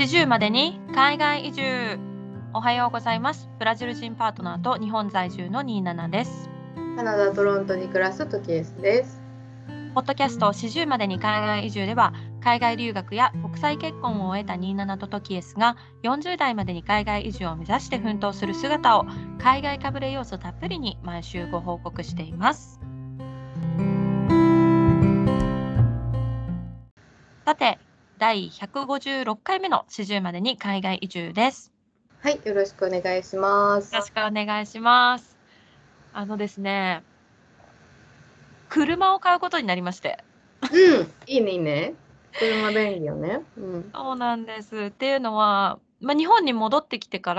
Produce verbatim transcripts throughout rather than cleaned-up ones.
四十までに海外移住。おはようございます。ブラジル人パートナーと日本在住のにじゅうななです。 カナダ・トロントに暮らすトキエスです。 ポッドキャスト四十までに海外移住では、海外留学や国際結婚を終えたにじゅうななとトキエスがよんじゅう代までに海外移住を目指して奮闘する姿を海外かぶれ要素たっぷりに毎週ご報告しています。さて、第ひゃくごじゅうろっかいめの四十までに海外移住です。 はい、よろしくお願いします。 よろしくお願いします。あのですね、車を買うことになりまして。 うん、いいねいいね。車便利よね。うん。 そうなんです。っていうのは、まあ、日本に戻ってきてから、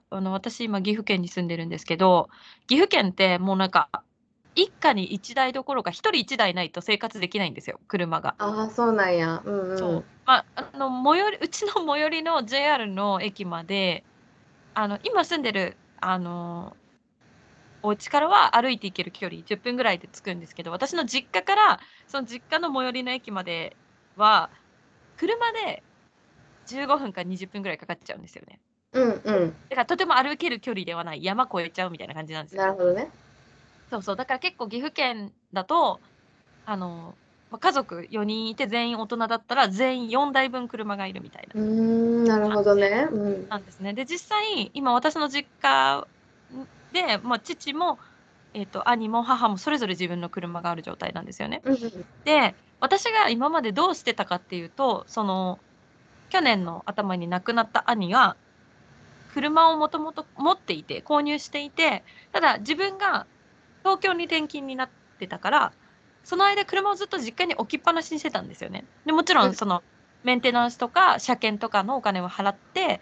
あの、私今岐阜県に住んでるんですけど、岐阜県ってもうなんか、一家に一台どころか一人一台ないと生活できないんですよ、車が。 ああ、そうなんや。うんうん。 そう。まあ、あの、最寄りうちの最寄りの ジェイアール の駅まで、あの、今住んでる、あの、お家からは歩いて行ける距離じゅっぷんぐらいで着くんですけど、私の実家からその実家の最寄りの駅までは、車でじゅうごふんかにじゅっぷんぐらいかかっちゃうんですよね。 うんうん。 だからとても歩ける距離ではない、山越えちゃうみたいな感じなんですよ。 なるほどね。 そうそう、だから結構岐阜県だと、あの、ま、家族よにんいて全員大人だったら、全員よんだいぶん車がいるみたいなうーん、なるほどね。うん。 なんですね。で、実際、今私の実家んで、ま、父も、えっと、兄も母もそれぞれ自分の車がある状態なんですよね。 うんうん。 で、私が今までどうしてたかっていうと、その、去年の頭に亡くなった兄が、車をもともと持っていて、購入していて、ただ自分が東京に転勤になってたから、その間車をずっと実家に置きっぱなしにしてたんですよね。で、もちろんその、メンテナンスとか車検とかのお金を払って、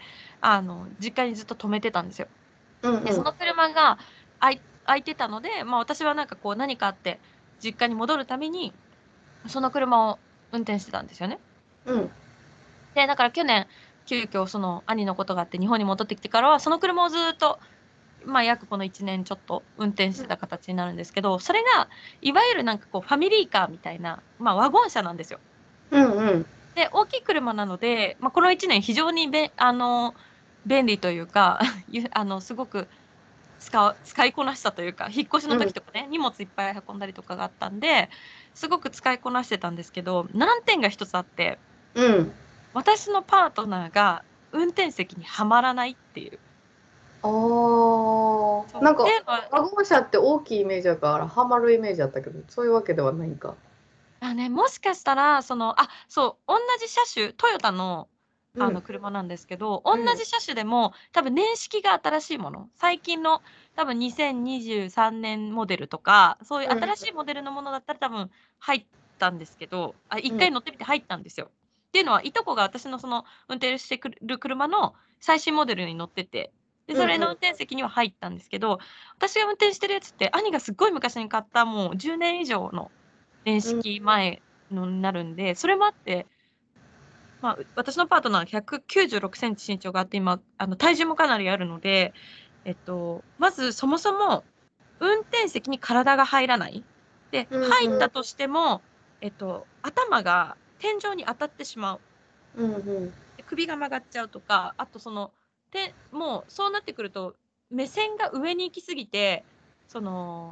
あの、実家にずっと止めてたんですよ。で、 うんうん。 その車があい空いてたので、ま、私はなんかこう何かあって実家に戻るために、その車を運転してたんですよね。 うん。 で、だから去年、急遽その兄のことがあって日本に戻ってきてからは、その車をずっと、まあ、約このいちねんちょっと運転してた形になるんですけど、それがいわゆるなんかこうファミリーカーみたいな、まあ、ワゴン車なんですよ。 うんうん。 で、大きい車なので、まあ、このいちねん非常にべあの、便利というか、ゆあの、すごく使う使いこなしたというか、引っ越しのうん。 時とかね、荷物いっぱい運んだりとかがあったんで、すごく使いこなしてたんですけど、難点が一つあって、 うん。 私のパートナーが運転席にはまらないっていう。 ああ、 そう。 なんかっていうのは、 ワゴン車って大きいイメージだからハマるイメージだったけど、そういうわけではないんか。 あ、ね、もしかしたら、その、あ、そう、おんなじ車種、トヨタの、あの、 うん。 車なんですけど、おうん。 んなじ車種でも、多分年式が新しいもの、最近の多分にせんにじゅうさんねんモデルとか、そういううん。 新しいモデルのものだったら多分入ったんですけど、あ、1 うん。 回乗ってみて入ったんですよ。っていうのは、いとこが私のその運転してくる車の最新モデルに乗ってて、で、 うんうん。 それの運転席には入ったんですけど、私が運転してるやつって、兄がすっごい昔に買ったもうじゅうねん以上の年うん。 式前のになるんで、それもあって、まあ、う私のパートナーひゃくきゅうじゅうろくセンチ身長があって、今、あの、体重もかなりあるので、えっと、まずそもそも運転席に体が入らない。で、 うん入ったうん。 としても、えっと、頭が天井に当たってしまう。 うんうん。 で、首が曲がっちゃうとか、あとその、てもうそうなってくると、目線が上に行き過ぎて、その、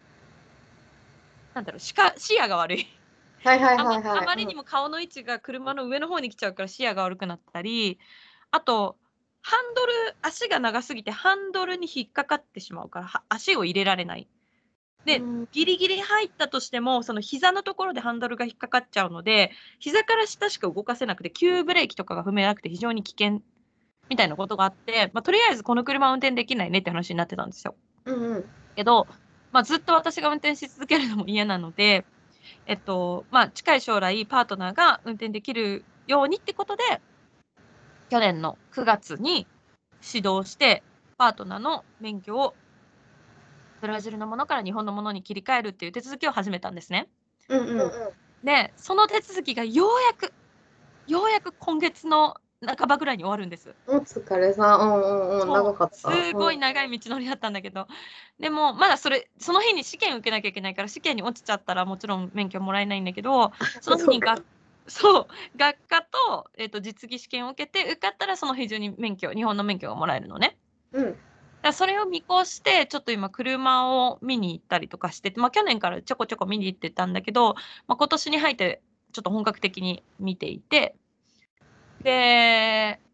なんだろう、しか視野が悪い。 はいはいあまはいはい。 あまりうん。 にも顔の位置が車の上の方に来ちゃうから視野が悪くなったり、あと、ハンドル足が長すぎてハンドルに引っかかってしまうから、は足を入れられない。で、 うん。 ギリギリ入ったとしても、その膝のところでハンドルが引っかかっちゃうので、膝から下しか動かせなくて、急ブレーキとかが踏めなくて非常に危険みたいなことがあって、ま、とりあえずこの車は運転できないねって話になってたんですよ。 うんうん。 けど、ま、ずっと私が運転し続けるのも嫌なので、えっと、まあ、近い将来パートナーが運転できるようにってことで、去年のくがつに指導して、パートナーの免許をブラジルのものから日本のものに切り替えるっていう手続きを始めたんですね。 うんうん。 で、その手続きがようやく、ようやく今月の半ばぐらいに終わるんです。 お疲れさん。うんうんうん。長そう、 かった。 すごいうん。 長い道のりだったんだけど、でも、まだそれその日に試験受けなきゃいけないから、試験に落ちちゃったらもちろん免許もらえないんだけど、その日にがそうか。 そう、学科と、えっと、実技試験を受けて、受かったらその日中に免許日本の免許がもらえるのね。 うん。 だからそれを見越して、ちょっと今車を見に行ったりとかしてて、ま、去年からちょこちょこ見に行ってたんだけど、ま、今年に入ってちょっと本格的に見ていて。で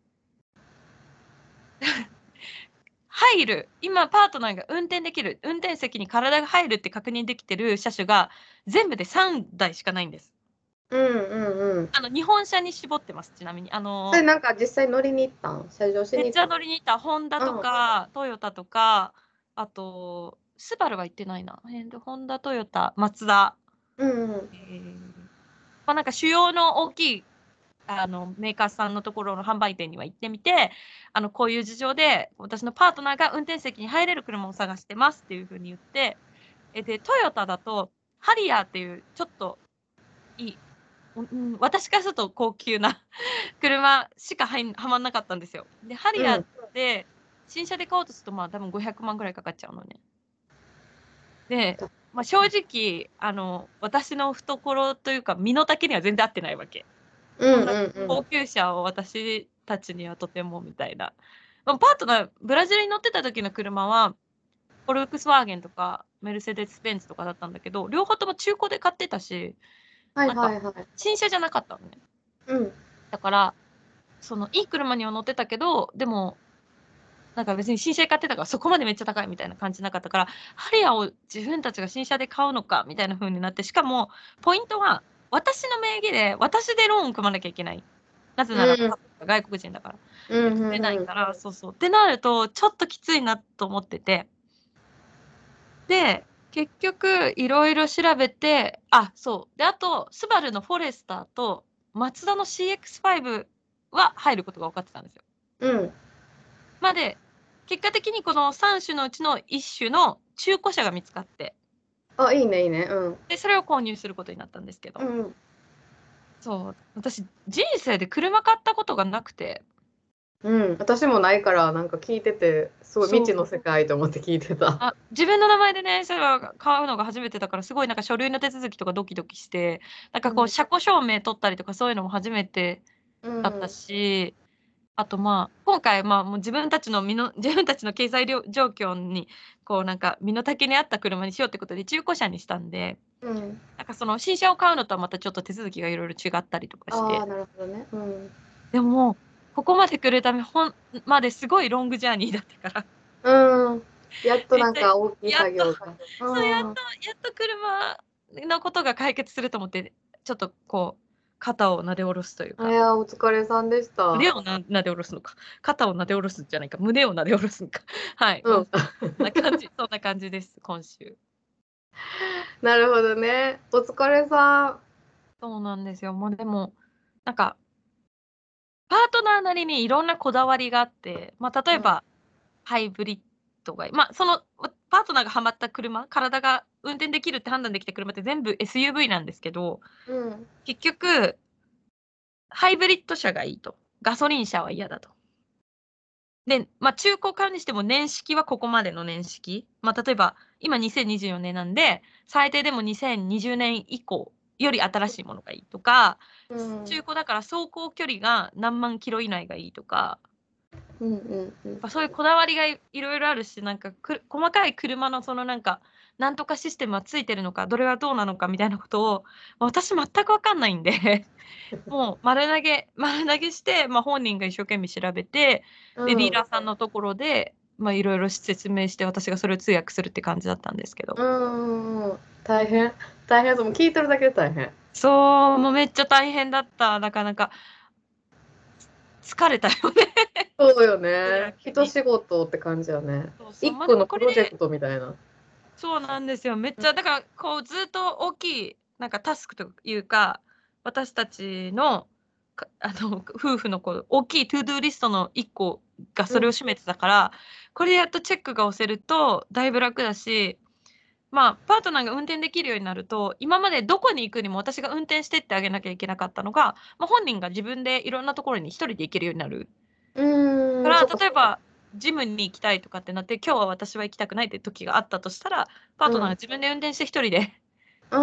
入る、今パートナーが運転できる、運転席に体が入るって確認できてる車種が、全部でさんだいしかないんです。 うんうんうん。 あの、日本車に絞ってます、ちなみに。あそれのなんか実際乗りに行ったん？試乗しめっちゃに行ったん？ 乗りに行った。ホンダとうん。 かトヨタとか、あと、スバルは行ってないな。えんと、ホンダ、トヨタ、マツダ。 うんうん。 ええ、ま、なんか主要の大きい、あの、メーカーさんのところの販売店には行ってみて、あの、こういう事情で、私のパートナーが運転席に入れる車を探してますっていう風に言って、え、で、トヨタだと、ハリアーっていうちょっといい、うん、私からすると高級な車しかはいんはまんなかったんですよ。で、ハリアーっうん。 て、新車で買おうとすると、まあ、多分ごひゃくまんぐらいかかっちゃうのね。で、 たま、正直、あの、私の懐というか、身の丈には全然合ってないわけ。 うんそんなうんうん。 高級車を私たちにはとてもみたいな。ま、パートナー、ブラジルに乗ってた時の車は、フォルクスワーゲンとかメルセデスベンツとかだったんだけど、両方とも中古で買ってたし、 はいなんか、 はいはい。 新車じゃなかったのね。 うん。 だから、その、いい車には乗ってたけど、でも、なんか別に新車で買ってたから、そこまでめっちゃ高いみたいな感じなかったから、ハリアーを自分たちが新車で買うのかみたいな風になって、しかもポイントは、私の名義で、私でローンを組まなきゃいけない。なぜなら、 うん。 外国人だから。で、 うん、 組めふんふん。 ないから、そうそう。ってなると、ちょっときついなと思ってて。で、結局色々調べてあ、そう。で、あと、スバルのフォレスターとマツダの シーエックスファイブ は入ることが分かってたんですよ。 うん。 ま、で、結果的にこのさん種のうちのいっ種の中古車が見つかって。 あ、いいねいいね。うん。 で、それを購入することになったんですけど。 うんうん。 そう、私、人生で車買ったことがなくて。 うん、私もないから、なんか聞いてて、すごい未知のそう。 世界と思って聞いてた。 あ、自分の名前でね、それは買うのが初めてだから、すごいなんか書類の手続きとかドキドキして、なんかこううん。 車庫証明取ったりとかそういうのも初めてだったうん。 し、あと、まあ、今回、まあ、もう自分たちの身の自分たちの経済りょ状況に、こうなんか身の丈に合った車にしようってことで中古車にしたんで、 うん。 なんかその新車を買うのとはまたちょっと手続きが色々違ったりとかしああ、 て。 なるほどね。うん。 でも、ここまで来るため、ほんまですごいロングジャーニーだったから。 うん。やっとなんめっちゃ、 か大きいやっと、 作業が。 そう、やっうん。 とやっと車のことが解決すると思って、ちょっとこう、肩をなで下ろすというか。 いや、お疲れさんでした。 腕をな撫で下ろすのか、肩を撫で下ろすじゃないか、胸を撫で下ろすんか。はい、ま、 うん。 そんな感じそんな感じです、今週。 なるほどね。お疲れさん。 そうなんですよ。もうでも、なんかパートナーなりにいろんなこだわりがあって、ま、例うん。 えば、ハイブリッドがいま、その、わパートナーがはまった車、体が運転できるって判断できた車って全部 エスユーブイ なんですけど、 うん。 結局ハイブリッド車がいいと。ガソリン車は嫌だと。で、ま、中古買うにしても年式はここまでの年式。ま、例えば、今にせんにじゅうよねんなんで、最低でもにせんにじゅうねん以降より新しいものがいいとか、 うん。 中古だから走行距離が何万キロ以内がいいとか。 うんうんうん。 ぱ、そういうこだわりがい色々あるし、なんか、く細かい車のそのなんか、なんとかシステムはついてるのか、どれはどうなのかみたいなことを、私全く分かんないんで、もう丸投げ丸投げして、ま、本人が一生懸命調べて、で、ディーうん。 ラーさんのところで、ま、色々説明して、私がそれを通訳するって感じだったんですけど。 うんうんうん。大変大変そう、もう聞いてるだけで大変。 そう、もうめっちゃ大変だった。なかなか疲れたよね。 そうよそれね。 だけに。 一仕事って感じよね。 そうそう、ま、でいっこのもこれでプロジェクトみたいな。 そうなんですよ。めっうん。 ちゃだからこうずっと大きい、なんかタスクというか、私たちの、かあの、夫婦のこう大きいトゥードゥーリストのいっこがうん。 それを占めてたから、これでやっとチェックが押せるとだいぶ楽だし、ま、パートナーが運転できるようになると、今までどこに行くにも私が運転してってあげなきゃいけなかったのが、ま、本人が自分でいろんなところにひとりで行けるようになる。 うーん、 から、 そっかそっか。 例えば、ジムに行きたいとかってなって、今日は私は行きたくないっていう時があったとしたら、パーうん。 トナーが自分で運転してひとりでうんあの、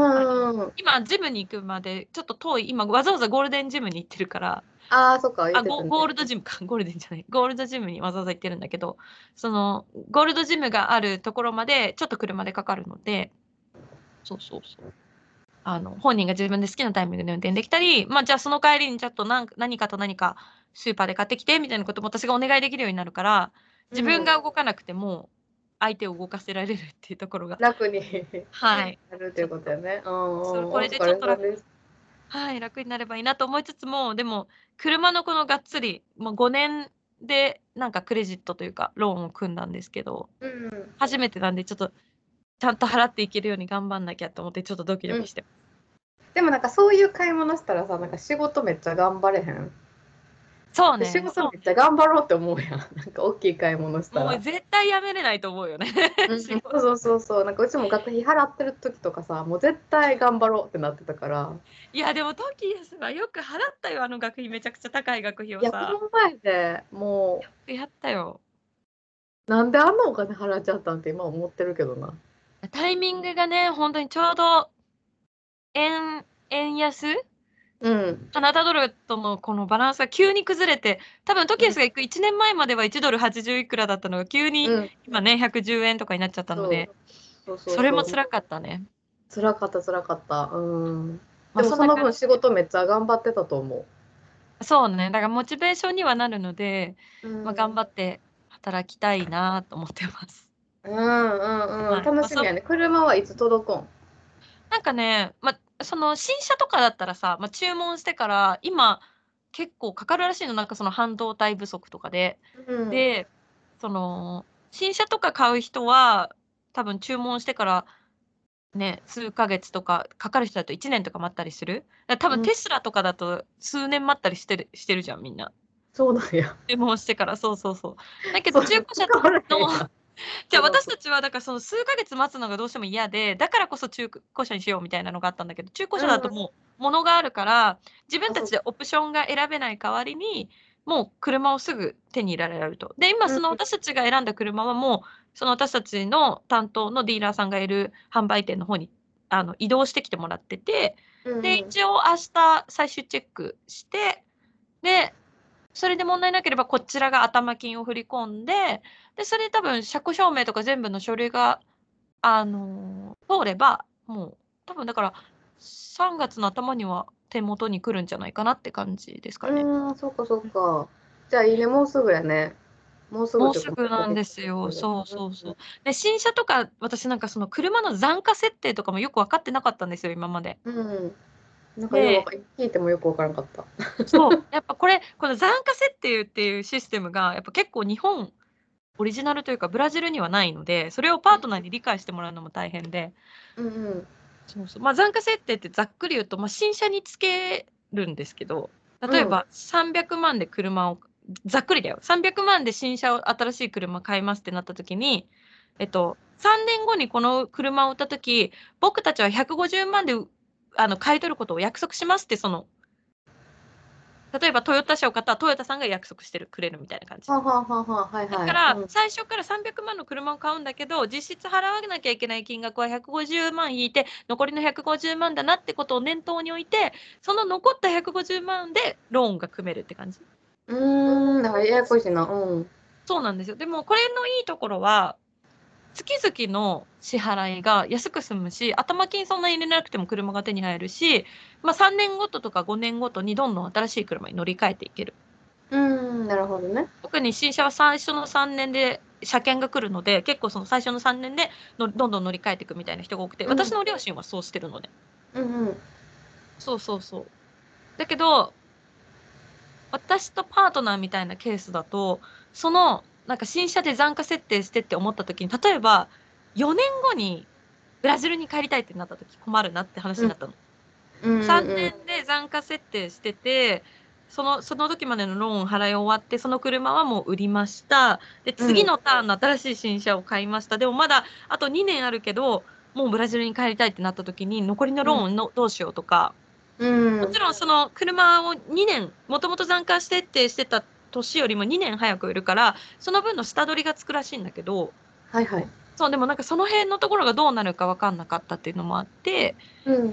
うん。 今ジムに行くまでちょっと遠い、今わざわざゴールデンジムに行ってるから、 ああ、そっか、言あ、 ってたね。 ゴゴールドジムか、ゴールデンじゃない、ゴールドジムにわざわざ行ってるんだけど、そのゴールドジムがあるところまでちょっと車でかかるので、そうそうそう。あの、本人が自分で好きなタイミングで運転できたり、ま、じゃあその帰りにちょっとなん何かと何かスーパーで買ってきてみたいなことも私がお願いできるようになるから、自分うん。 が動かなくても、相手を動かせられるっていうところが、 楽にはい、 なるというちょっと、 ことよね。うんうん。 それこお疲れでちょっと楽れさんです。 はい、楽になればいいなと思いつつも、でも、車のこのがっつり、もうごねんでなんかクレジットというか、ローンを組んだんですけど、 うん初めてなんでちょっと、ちゃんと払っていけるように頑張んなきゃと思ってちょっとドキドうん。 キして。 でもなんかそういう買い物したらさ、なんか仕事めっちゃ頑張れへん？で、仕そうね、 事めっちゃそうね。 頑張ろうって思うやん。なんか大きい買い物したら。 もう絶対やめれないと思うよね。 うん、 仕事。 そうそうそうそう。なんかうちも学費払ってる時とかさ、もう絶対頑張ろうってなってたから。 いや、でもトキエスはよく払ったよ、あの学費、めちゃくちゃ高い学費をいや、ほさ。 んまやで、もよくやったよ。 う、なんであんなお金払っちゃったんって今思ってるけどな。 タイミングがね、ほんとにちょうど、円円安？ うん。 カナダドルとのこのバランスが急に崩れて、多分トうん。 キエスが行くいちねんまえまではいちドルはちじゅういくらだったのが、急にうん。 今ね、ひゃくじゅうえんとかになっちゃったのそう。 で、 そうそうそう。 それも辛かったね。 辛かった辛かった。うん。でま、 もその分そんな感じで。 仕事めっちゃ頑張ってたと思う。 そうね、だからモチベーションにはなるので、ま、 うん。 頑張って働きたいなと思ってます。 うんうんうん。 はい、ま、そ楽しみやね。車はいつ届くん？ なんかね、ま、その新車とかだったらさ、ま、注文してから今結構かかるらしいの、なんかその半導体不足とかで。 うん。 で、その、新車とか買う人は、多分注文してから、ね、数ヶ月とかかかる人だといちねんとか待ったりする。だ、多分うん。 テスラとかだと数年待ったりしてるしてるじゃん、みんな。 そうなんや。 注文してから、そうそうそう。だけどそう、 中古車使われへんのやん。 じゃあ、 車と。 私たちはだからその数ヶ月待つのがどうしても嫌で、だからこそ中古車にしようみたいなのがあったんだけど、中古車だうん。 ともう物があるから、自分あ、そたちでオプションが選べない代わりに、もう車をすぐ手に入れられると。で、今うん。 その私たちが選んだ車はもう、その私たちの担当のディーラーさんがいる販売店の方に、あの、移動してきてもらってて、で、 うんうん。 一応明日最終チェックして、で、それで問題なければこちらが頭金を振り込んで、で、それで多分車庫証明とか全部の書類が、あの、通れば、もう、多分だから、さんがつの頭には手元に来るんじゃないかなって感じですかね。 うーん、そっかそっうん。 か。じゃあいいね、もうすぐやね。もうすぐっもうていうか、もうすぐすぐなんですよ。 すぐ。 そうそううんうん。 そう。で、新車とか、私なんかその車の残価設定とかもよく分かってなかったんですよ、今まで。 うん。なんかようわでか聞いてもよくわからんかった。 そう、やっぱこれ、この残価設定っていうシステムがやっぱ結構日本オリジナルというか、ブラジルにはないので、それをパートナーに理解してもらうのも大変で。 うんうん。 そうそう。ま、残価設定ってざっくり言うと、ま、新車につけるんですけど、例えうん。 ばさんびゃくまんで車をざっくりだよ、さんびゃくまんで新車を新しい車買いますってなった時に、えっと、さんねんごにこの車を売った時、僕たちはひゃくごじゅうまんで、うあの、買い取ることを約束しますってその例えばトヨタ車を買ったら、トヨタさんが約束してるくれるみたいな感じ。 はあはあはあはあ、はいはい。 だから、 うん。 最初からさんびゃくまんの車を買うんだけど、実質払わなきゃいけない金額はひゃくごじゅうまん引いて、残りのひゃくごじゅうまんだなってことを念頭に置いて、その残ったひゃくごじゅうまんでローンが組めるって感じ。 うーん、なんかややこしいな。うん。 そうなんですよ。でもこれのいいところは、月々の支払いが安く済むし、頭金そんなに入れなくても車が手に入るし、ま、さんねんごととかごねんごとにどんどん新しい車に乗り換えていける。 うーん、なるほどね。 特に新車は最初のさんねんで車検が来るので、結構その最初のさんねんで、のどんどん乗り換えてくみたいな人が多くて、 うん。 私の両親はそうしてるのね。 うんうん。 そうそうそう。だけど私とパートナーみたいなケースだと、その、なんか新車で残価設定してって思った時に、例えばよねんごにブラジルに帰りたいってなった時困るなって話うん。 になったの。 うん 3 うんうん。 年で残価設定してて、そのその時までのローン払い終わって、その車はもう売りました。で、 うん。 次のターンの新しい新車を買いました。でもまだあとにねんあるけど、もうブラジルに帰りたいってなった時に、残りのうん。 ローンのどうしようとか、 うーん。 もちろんその車をにねん、もともと残価設定してた年よりもにねん早く売るから、その分の下取りがつくらしいんだけど、 はいはい。 そう、でもなんかその辺のところがどうなるか分かんなかったっていうのもあって、 うん。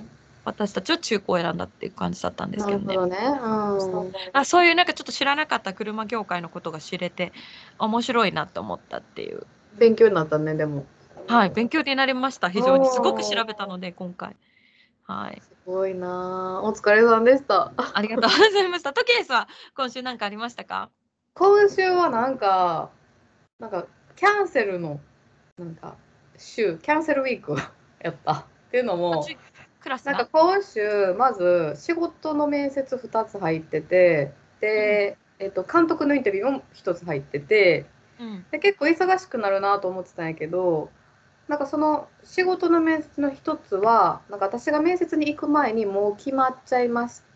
私たちは中古を選んだっていう感じだったんですなけどね。 るほどね。うん。 あ、そういうなんかちょっと知らなかった車業界のことが知れて面白いなと思ったっていう。 勉強になったね、でも。 はい、勉強になりました。非常にすごく調べたので今回。はい。 すごいな。お疲れさんでした。 ありがとうございました。トケイスは今週何かありましたか？ 今週はなんか、なんか、キャンセルの、なんか、週、キャンセルウィークをやった。っていうのも、 クラスなんかが。 今週、まず仕事の面接ふたつ入ってて、で、えっと、監督のインタビューもひとつ入ってて、 うん。 で、結構忙しくなるなと思ってたんやけど、なんかその仕事の面接のひとつは、なんか私が面接に行く前にもう決まっちゃいました、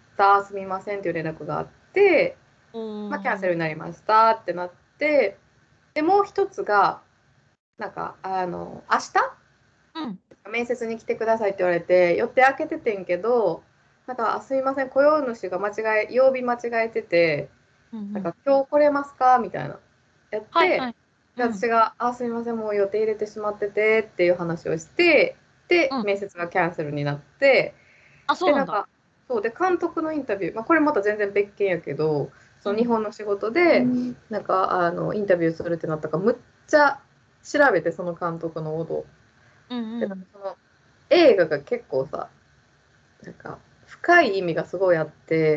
すみませんっていう連絡があって、まあ、キャンセルになりましたってなって、で、もう一つが、なんか、あの、明日うん。 面接に来てくださいって言われて、予定開けててんけど、なんか、あすいません、雇用主が間違え、曜日間違えてて、 うんうん。 なんか、今日来れますかみたいな。やって、 はいはい。 で、 うん。 私が、あ、すいません、もう予定入れてしまっててっていう話をして、で、 うん。 面接がキャンセルになって、 あ、そうで、 なんだ。 なんか、そうで、監督のインタビュー、まあ、これまた全然別件やけど、その日うん。 本の仕事で、なんか、あの、インタビューするってなったから、むっちゃ調べて、その監督のことを。で、 うんうん。 なんかその映画が結構さ、なんか、深い意味がすごいあって、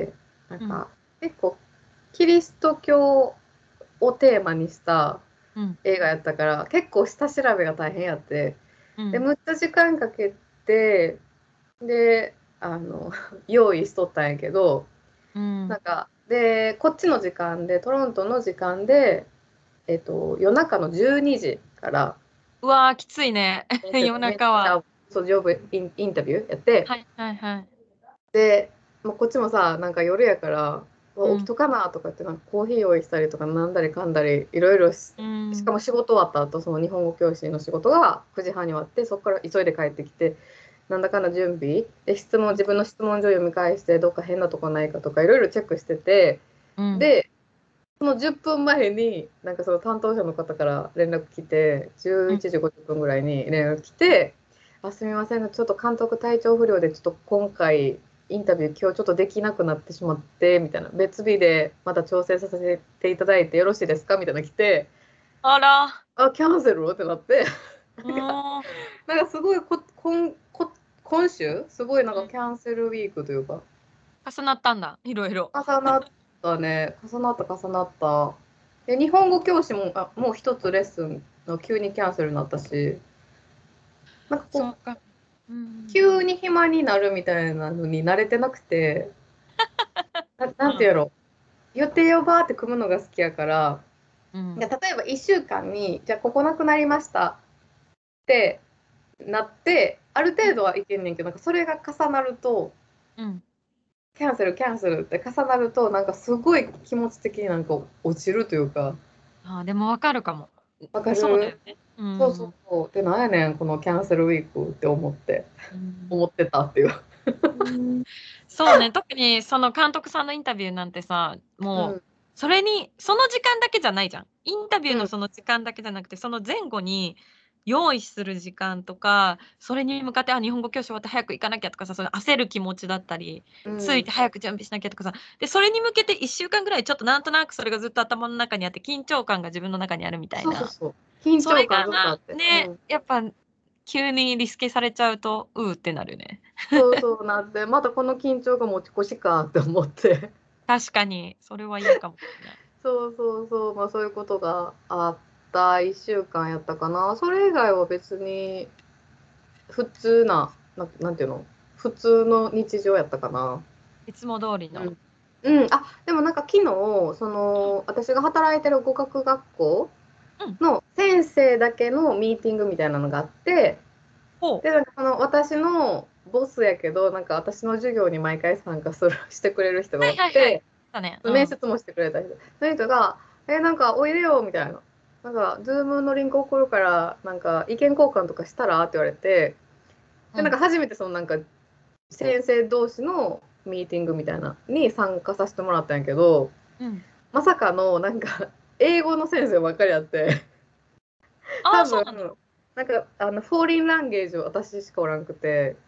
なんうん。 か、結構、キリスト教をテーマにしたうん。 映画やったから、結構下調べが大変やって、で、 うん。 むっちゃ時間かけて、で、あの、用意しとったんやけど、 うん。 なんか、で、こっちの時間で、トロントの時間で、えっと、夜中のじゅうにじから、 うわー、きついね。 面接夜めっち中は。 ゃ、そう、ジョブイン、インタビューやって、 はいはいはい。 で、もうこっちもさ、なんか夜やから、ううん。 わ起きとかなとかって、なんかコーヒー用意したりとか、なんだりかんだり、いろいろし、 うん。 しかも仕事終わった後、その日本語教師の仕事がくじはんに終わって、そこから急いで帰ってきて、なんだかんだ準備で、質問、自分の質問状読み返して、どっか変なとこないかとか、いろいろチェックしてて、 うん。 で、そのじゅっぷんまえに、なんかその担当者の方から連絡来て、11 うん。 時ごじゅっぷんぐらいに連絡来て、あ、すみません、ちょっと監督体調不良で、ちょっと今回、インタビュー今日ちょっとできなくなってしまって、みたいな、別日でまた調整させていただいてよろしいですかみたいなの来て、 あら。 あ、キャンセルってなって、 うーん。 なんかすごいこ、こんこ今週、すごいなんうん。 かキャンセルウィークというか、 重なったんだ。いろいろ。 重なったね。重なった重なった。で、日本語教師も、あ、もう一つレッスンの急にキャンセルになったし、なんかこう、 そうか。うん。 急に暇になるみたいなのに慣れてなくて、な、 うん。 なんていうやろ、予定をバーって組むのが好きやから、 うん。 いや例えばいっしゅうかんに、じゃあここなくなりましたってなって、ある程度はいけんねんけど、なんかそれが重なると、 うん。 キャンセル、キャンセルって重なると、なんかすごい気持ち的になんか落ちるというか、 あー、でもわかるかも。 わかる。 そうだよね。うそうそうん。 そう。で、なんやねん、このキャンセルウィークって思って、 うん。 思ってたっていう。 そうね、特にその監督さんのインタビューなんてさ、もう、 うん、 それに、その時間だけじゃないじゃん。インタビューうん、 のその時間だけじゃなくて、その前後に用意する時間とか、それに向かって、あ、日本語教師終わって早く行かなきゃとかさ、その焦る気持ちだったり、 うん、 ついて早く準備しなきゃとかさ、で、それに向けていっしゅうかんぐらいちょっとなんとなくそれがずっと頭の中にあって、緊張感が自分の中にあるみたいな。 そうそうそう。緊張それが感ずっとあって。うね、 ん。 やっぱ急にリスケされちゃうと、うーってなるね。 そうそうなって、またこの緊張が持ち越しかって思って。 確かに、それは嫌かもしれない。 そうそうそう、まあそういうことがあったいっしゅうかんやったかな。それ以外は別に普通な、な、なんていうの普通の日常やったかな。 いつも通りの。 うん。うん、あ、でもなんか昨日、その、私が働いてる語学学校うん、うん。 の先生だけのミーティングみたいなのがあって、 ほう。 で、なんかその私のボスやけど、なんか私の授業に毎回参加する、してくれる人がはいはいはい。 おって、 だね。うん。 面接もしてくれた人、その人が、え、なんかおいでよ、みたいな。なんか、ズームのリンク送るから、なんか意見交換とかしたらって言われて、で、なんうん。 か初めてそのなんか先生同士のミーティングみたいなに参加させてもらったんやけど、 うん。 まさかのなんか英語の先生ばっかりあって、 ああ、そう多分、 なんだ。 なんかあのフォーリンランゲージを私しかおらんくて、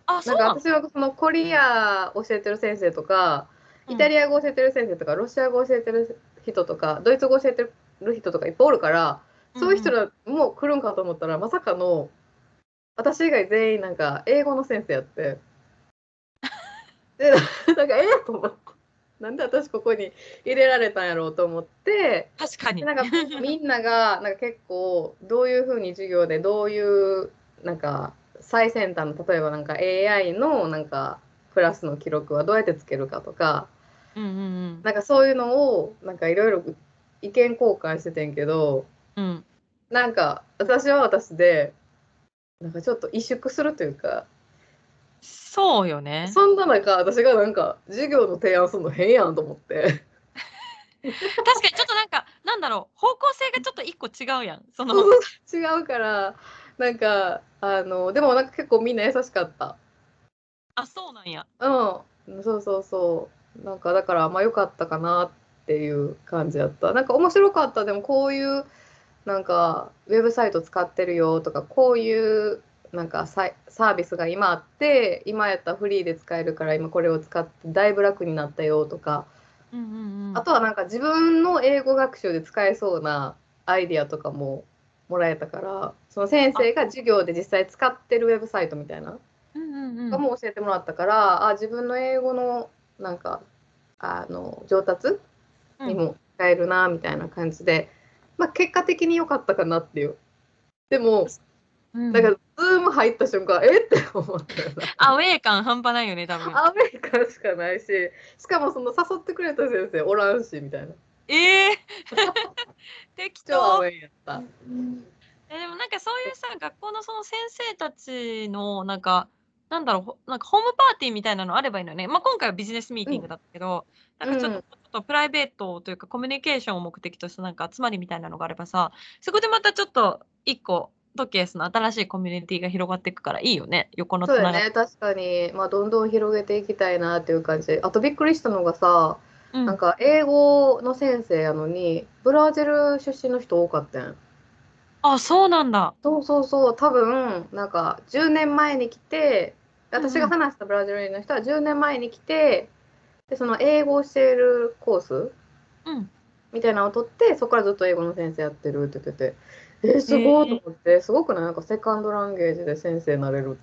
あ、 なんそうなの？ か私はそのコリア教えてる先生とか、イタうん。 リア語教えてる先生とか、ロシア語教えてる人とか、ドイツ語教えてる人とかいっぱいおるから、そういう人うんうん。 らも来るんかと思ったら、まさかの私以外全員なんか英語の先生やって、で、なんかええと思って、なんで私ここに入れられたんやろうと思って、 確かに。 でなんかみんながなんか結構どういうふうに授業でどういうなんか最先端の例えばなんか エーアイ のなんかクラスの記録はどうやってつけるかとか、 うんうんうん。 なんかそういうのをなんかいろいろ意見交換しててんけど、 うん。 なんか私は私でなんかちょっと萎縮するというか、 そうよね。 そんな中私がなんか授業の提案するの変やんと思って。 確かにちょっとなんか、なんだろう、方向性がちょっと一個違うやん。そそうの、 そう違うから、なんかあのでもなんか結構みんな優しかった。 あ、そうなんや。 うん、そうそうそう。なんかだからまあ良かったかなっていう感じだった。なんか面白かった。でもこういうなんかウェブサイト使ってるよとか、こういうなんかサイサービスが今あって、今やったらフリーで使えるから今これを使ってだいぶ楽になったよとか、 うんうんうん。 あとはなんか自分の英語学習で使えそうなアイディアとかももらえたから、その先あ、 生が授業で実際使ってるウェブサイトみたいなうんうんうん。 のも教えてもらったから、あ、自分の英語のなんかあの上達うん。 にも使えるなみたいな感じで、まあ、結果的に良かったかなっていう。でも、 うん。 なんか、ズーム入った瞬間、えって思ったよな。 アウェー感半端ないよね、多分。 アメリカしかないし、しかもその誘ってくれた先生おらんし、みたいな。 ええ適当。 超アウェイやった。 え、でもなんかそういうさ、学校のその先生たちのなんか、なんだろう、ほなんかホームパーティーみたいなのあればいいのね。ま、今回はビジネスミーうん。 ティングだったけど、なんかちょっとちうん。 ょっとプライベートというか、コミュニケーションを目的としたなんか集まりみたいなのがあればさ、そこでまたちょっといっこ、トケースの新しいコミュニティが広がっていくからいいよね、横のつながり。 そうだね。確かに、まあ、どんどん広げていきたいなっていう感じ。あとびっくりしたのがさ、 うん。 なんか英語の先生やのに、ブラジル出身の人多かったん。 あ、そうなんだ。 そうそうそう、多分、なんかじゅうねんまえに来て、私がうんうん。 話したブラジル人の人はじゅうねんまえに来て、で、その英語を教えるコースうん。 みたいなのを取って、そこからずっと英語の先生やってるって言ってて、えー、すごいとへえ。 思って、すごくないなんかセカンドランゲージで先生になれるって。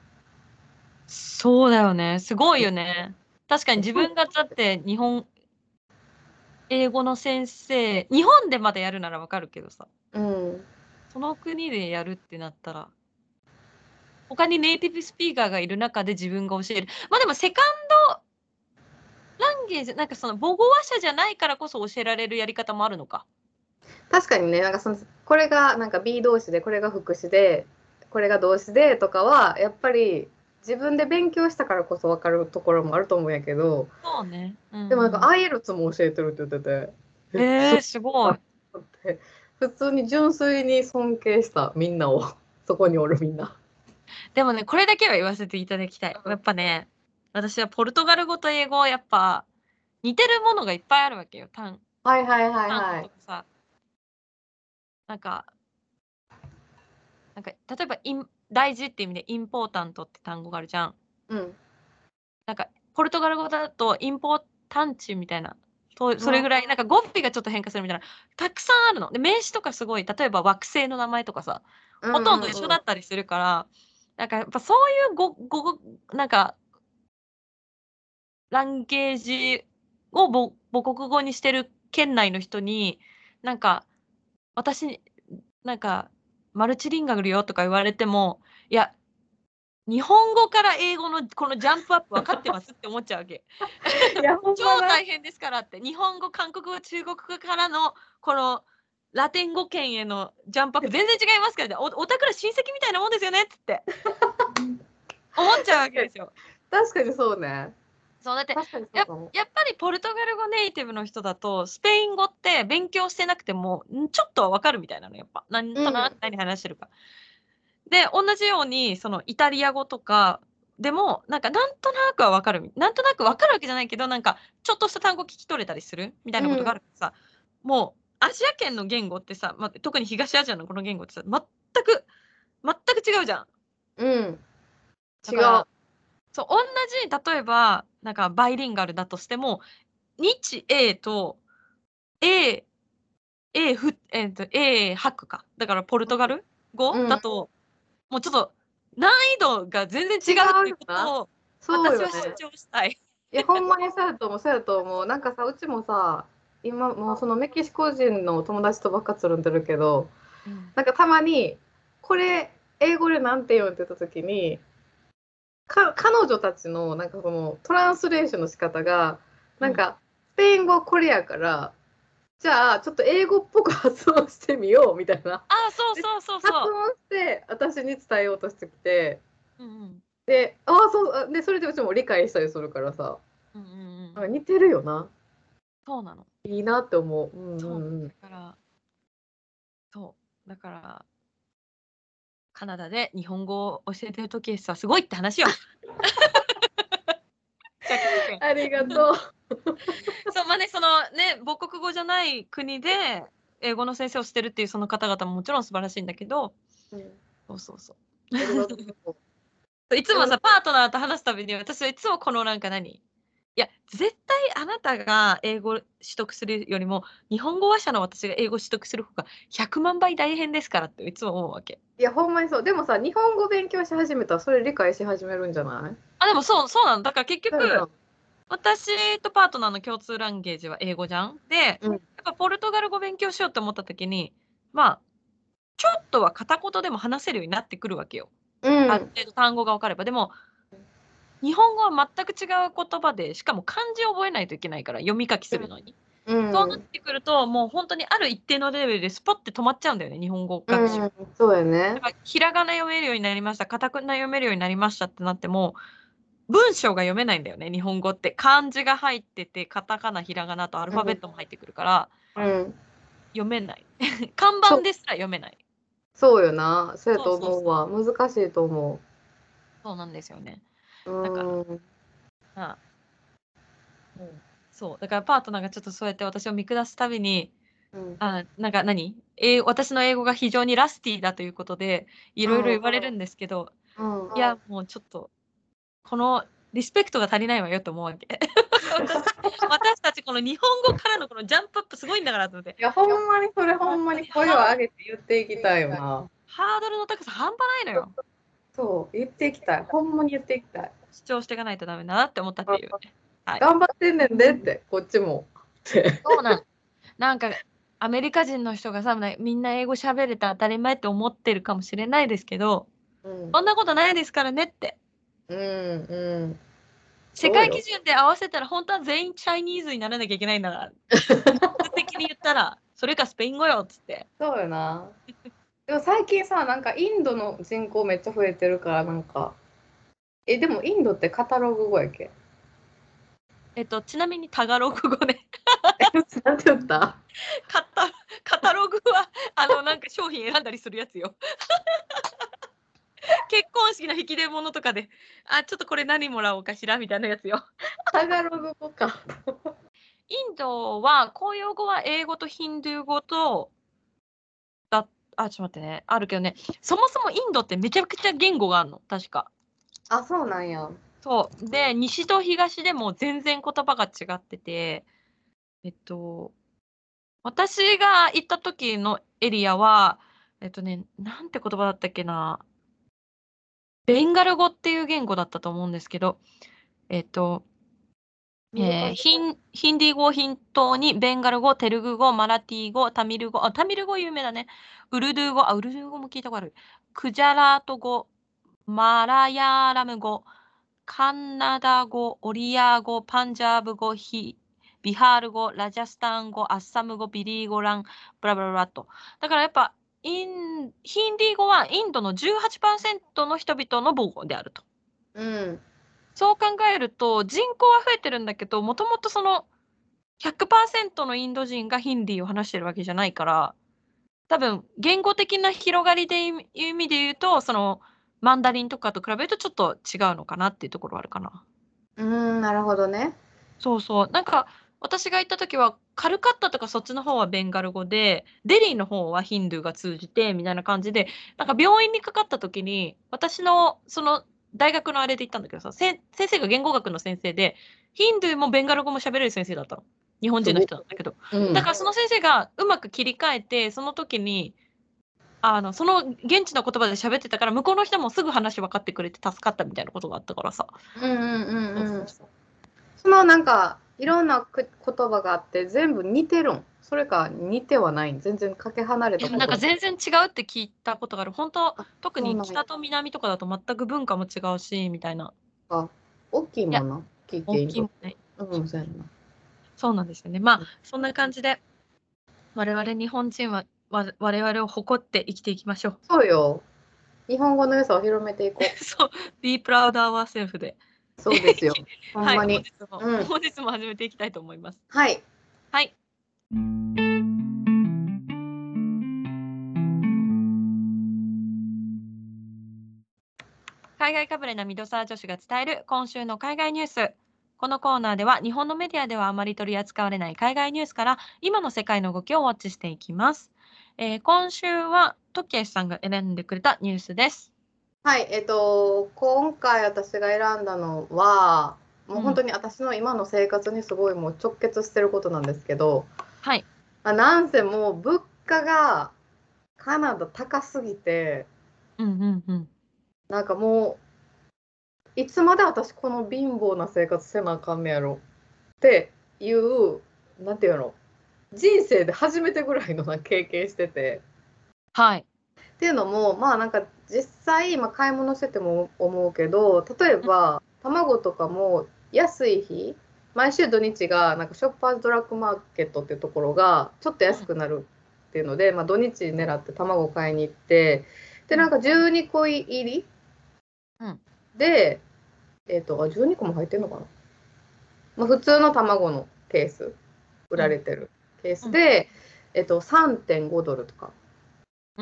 そうだよね。すごいよね。確かに自すごい。 分がだって日本英語の先生日本でまだやるならわかるけどさ、 うん。 その国でやるってなったら、他にネイティブスピーカーがいる中で自分が教える。ま、でもセカンドランゲージ、なんかその母語話者じゃないからこそ教えられるやり方もあるのか。 確かにね、なんかその、これがなんか B 動詞で、これが副詞で、これが動詞でとかは、やっぱり自分で勉強したからこそ分かるところもあると思うんやけど、 そうね。うんでもなんかうん。 アイエルツ も教えてるって言ってて、え、すええ、 ごいなすごい。 って、普通に純粋に尊敬したみんなを、そこにおるみんな。 でもね、これだけは言わせていただきたい。やっぱね、私はポルトガル語と英語はやっぱ、似てるものがいっぱいあるわけよ。単はいはいはい単語はい。 とかさ、なんかなんか例えば、イン大事って意味でインポータントって単語があるじゃん。 うん。 なんかポルトガル語だとインポータンチみたいな、とそれあぐらいなんか語尾がちょっと変化するみたいな、たくさんあるの。で、名詞とかすごい、例えば惑星の名前とかさ、 うんほとんど一緒うんうん。 だったりするから、なんかやっぱそういうごごなんかランゲージをぼ母国語にしてる県内の人に、なんか、私、なんかマルチリンガルよとか言われても、いや、日本語から英語のこのジャンプアップ分かってますって思っちゃうわけ。 いや、ほん超まな。 大変ですからって。日本語、韓国語、中国語からのこのラテン語圏へのジャンプアップ全然違いますからね。おおたくら親戚みたいなもんですよねっつって思っちゃうわ確かに、 けですよ。 確かにそうね。 そう、だって、 確かにそうやかも。 やっぱりポルトガル語ネイティブの人だと、スペイン語って勉強してなくても、ん、ちょっとは分かるみたいなの、やっぱ。なんうん。 となく何話してるか。で、同じように、そのイタリア語とかでも、なんかなんとなくは分かるみなんとなく分かるわけじゃないけど、なんかちょっとした単語聞き取れたりするみたいなことがあうん。 るからさ、もうアジア圏の言語ってさ、ま、特に東アジアのこの言語ってさ、全く全く違うじゃん。 うん。 だから、そう、同じ、例えば、なんかバイリンガルだとしても、日英と、英英ふえっと、英博か。だからポルトガル語うん。 だと、もうちょっと難易度が全然違違うっていううよな。 ことを、 そうよね。 私は主張したい。 いや、ほんまにそうやと思う、そうやと思う。なんかさ、うちもさ、今もうそのメキシコ人の友達とばっかつるんでるけど、 うん。 なんかたまに、これ、英語でなんて言うんって言った時に、か、彼女たちの、なんかこのトランスレーションの仕方が、 うん。 なんか、スペイン語はこれやから、じゃあ、ちょっと英語っぽく発音してみよう、みたいな。 ああ、そうでそうそう発そう。 音して、私に伝えようとしてきて、 うんうん。 で、ああ、そう、あで、それでうちも理解したりするからさ、 うんうんうんうん。 なんか似てるよな。 そうなの。 いいなって思う。うんそう。 うんうん。 だから、そう。だから、カナダで日本語を教えてる時はすごいって話よ。ジャッキー君。 ありがとう。 そう、まあね、そのね、母国語じゃない国で英語の先生をしてるっていうその方々ももちろん素晴らしいんだけど、 うん、 そうそうそう。 ありがとう。 いつでも、 もさ、パートナーと話すたびに、私はいつもこのなんか何いや、絶対あなたが英語取得するよりも、日本語話者の私が英語取得する方がひゃくまん倍大変ですからっていつも思うわけ。 いや、ほんまにそう。でもさ、日本語勉強し始めたら、それ理解し始めるんじゃない？ あ、でもそう、そうなの。だから結局、 そうやな。 私とパートナーの共通ランゲージは英語じゃん。で、やっうん。 ぱポルトガル語勉強しようって思った時に、まあ、ちょっとは片言でも話せるようになってくるわけよ。 うあるん。 程度単語が分かれば。でも、日本語は全く違う言葉で、しかも漢字を覚えないといけないから、読み書きするのに。 うそうなっん。 てくると、もう本当にある一定のレベルでスポッて止まっちゃうんだよね、日本語学習。 うん。そうやね。 だからひらがな読めるようになりました、カタカナ読めるようになりましたってなっても、文章が読めないんだよね、日本語って。漢字が入ってて、カタカナ、ひらがなとアルファベットも入ってくるから、 うん。 読めない。看そう、 板ですら読めない。 そうよな。そうやそうとそうそう。 思うわ。難しいと思そうなんですよね。 う。 だから、 うん。 まあ、うん、そう。だからパートナーがちょっとそうやって私を見下すたびに、 うん。 あ、なんか何英私の英語が非常にラスティーだということで、いろいろ言われるんですけど、 うん。 いや、もうちょっと、このリスペクトが足りないわよと思うわけ。私私たちこの日本語からのこのジャンプアップすごいんだからと思って。 いや、ほんまにそれほんまに声を上げて言っていきたいよな。 ハードルの高さ半端ないのよ。 そう、言っていきたい。ほんまに言っていきたい。 主張していかないとダメだなって思ったっていうね。はい。 頑張ってんねんでって、こっちも。ってそうなん。なんか、アメリカ人の人がさ、みんな英語喋れて当たり前って思ってるかもしれないですけど、 うん。 そんなことないですからねって。 うん、うん。 世そうよ。 界基準で合わせたら本当は全員チャイニーズにならなきゃいけないんだから。普的に言ったら、それかスペイン語よっつって。 そうよな。でも最近さ、なんかインドの人口めっちゃ増えてるから、なんか、え、でもインドってカタログ語やっけ？ えっと、ちなみにタガログ語で、 なんて言った？ カタカタログは、あの、なんか商品選んだりするやつよ。結婚式の引き出物とかで、あ、ちょっとこれ何もらおうかしらみたいなやつよ。 タガログ語か。 インドは、公用語は英語とヒンドゥー語と、だあ、ちょっと待ってね、あるけどね、そもそもインドってめちゃくちゃ言語があるの、確か。 あ、そうなんや。 そう。で、西と東でも全然言葉が違ってて、えっと、私が行った時のエリアは、えっとね、なんて言葉だったっけな。ベンガル語っていう言語だったと思うんですけど、えっと、えー、 難しい。 ヒンヒンディー語をヒントに、ベンガル語、テルグ語、マラティー語、タミル語、あ、タミル語有名だね。ウルドゥー語、あ、ウルドゥー語も聞いたことある。クジャラート語、マラヤーラム語、カンナダ語、オリア語、パンジャーブ語、ヒビハール語、ラジャスタン語、アッサム語、ビリー語ラン、ブラブラブラっと。だからやっぱイン、ヒンディー語はインドのじゅうはちパーセントの人々の母語であると。 うん。 そう考えると人口は増えてるんだけど、もともとそのひゃくパーセントのインド人がヒンディーを話してるわけじゃないから、多分言語的な広がりでいう意味で言うと、そのマンダリンとかと比べるとちょっと違うのかなっていうところはあるかな。 うーん、なるほどね。 そうそう。なんか、私が行った時は、カルカッタとかそっちの方はベンガル語で、デリーの方はヒンドゥーが通じて、みたいな感じで、なんか病院にかかった時に、私の、その、 大学のあれで行ったんだけどさ、せ先生が言語学の先生で、ヒンドゥーもベンガル語も喋れる先生だったの。日本人の人なんだけど。 うん、 だからその先生がうまく切り替えて、その時に、あの、その現地の言葉で喋ってたから、向こうの人もすぐ話分かってくれて助かったみたいなことがあったからさ。 うんうんうんうん。 そうそうそう。 そのなんかいろんなく言葉があって全部似てるん。それか似てはないん。全然かけ離れたでもなんか全然違うって聞いたことがある。本当、 あ特にそうなんや北と南とかだと全く文化も違うし、みたいな。 か。大きいいや、 もんな。大大きいきいもんね。 うん、そうやな。 そうなんですよね。まあうん、 そんな感じで、我々日本人は、わ我々を誇って生きていきましょう。 そうよ。日本語の良さを広めていこそう、be proud of ourselves で。 う。そうですよ。ほんはい、 まに。 本日も、 うん。 本日も始めていきたいと思います。 はい。 はい。海外かぶれなミドサー女子が伝える今週の海外ニュース。このコーナーでは日本のメディアではあまり取り扱われない海外ニュースから今の世界の動きをウォッチしていきます。えー今週はトキエシさんが選んでくれたニュースです。 はい。えっと、今回私が選んだのは、もう本当うん、 に私の今の生活にすごいもう直結してることなんですけど、 はい。 まあ、なんせもう物価がカナダ高すぎて、 うんうんうん。 なんかもう、いつまで私この貧乏な生活せなあかんねやろっていう、なんていうの、人生で初めてぐらいのな経験してて。 はい。 っていうのも、まあなんか実際、まあ、買い物してても思うけど、例えば卵とかも安い日、毎週土日がなんかショッパーズドラッグマーケットっていうところがちょっと安くなるっていうので、まあ、土日狙って卵を買いに行って、で、なんかじゅうにこ入りうん。 で、えっと、あ、じゅうにこも入ってんのかな、まあ、普通の卵のケース、売うん。 られてるケーうん。 スで、えっと、さんてんごドルとか。 うん。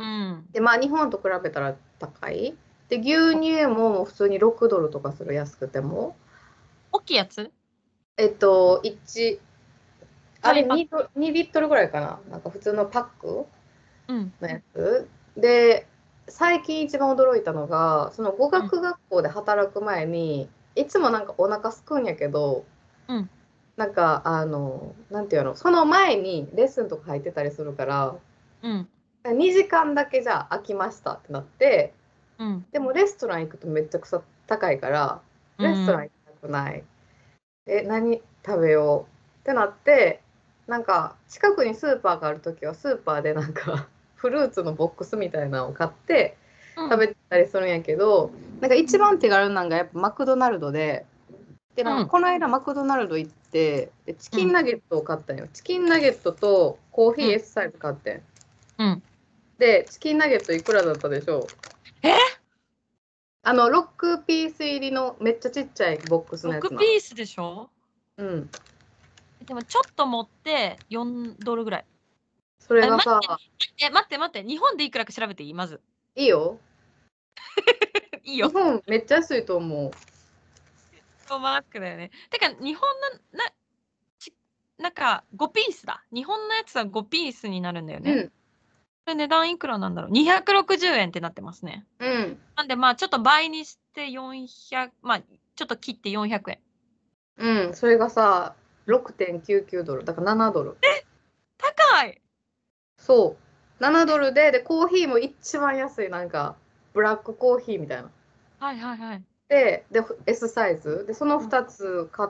で、まあ日本と比べたら高い。で、牛乳も普通にろくドルとかする、安くても。 大きいやつえっと、いち、あれ紙パック。 にド、にリットルぐらいかな。なんか普通のパックうん。 のやつ。で、最近一番驚いたのが、その語うん。 学学校で働く前に、いつもなんかお腹すくんやけど、 うん。 なんかあの、なんていうの、その前にレッスンとか入ってたりするから、 うん。 にじかんだけじゃあ空きましたってなって、 うん。 でもレストラン行くとめっちゃくちゃ高いから、レストラン行きたくない。え、何食べようってなって、なんか近くにスーパーがあるときはスーパーでなんかフルーツのボックスみたいなのを買ってうん。 食べたりするんやけど、なんか一番手軽なのがやっぱマクドナルドで、で、なんうん。 かこの間マクドナルド行って、でチうん。 キンナゲットを買ったんよ。チキンナゲットとコーヒーうん。 S サイズ買ってん。 うん。 で、チキンナゲットいくらだったでしょう？ えあの、ろくピース入りのめっちゃちっちゃいボックスのやつ ？6 な。 ピースでしょ？ うん。 でもちょっと持ってよんドルぐらい。 それあ、待って、 がさ、 え、待って待って、日本でいくらか調べていい？まず。 いいよ。 いいよ。 日本めっちゃ安いと思う。 そうマークだよね。てか、日本の、な、ちなんかごピースだ。日本のやつはごピースになるんだよね。 うん。 これ値段いくらなんだろう？ にひゃくろくじゅう 円ってなってますね。 うん。 なんで、まあ、ちょっと倍にしてよんひゃく、まあ、ちょっと切ってよんひゃくえん。 うん。それがさ、ろくてんきゅうきゅうドル。だからななドル。 高い。 そう。ななドルで、で、コーヒーも一番安い、なんか、ブラックコーヒーみたいな。 はいはいはい。 で、で、S サイズ。で、そのうんふたつ買って、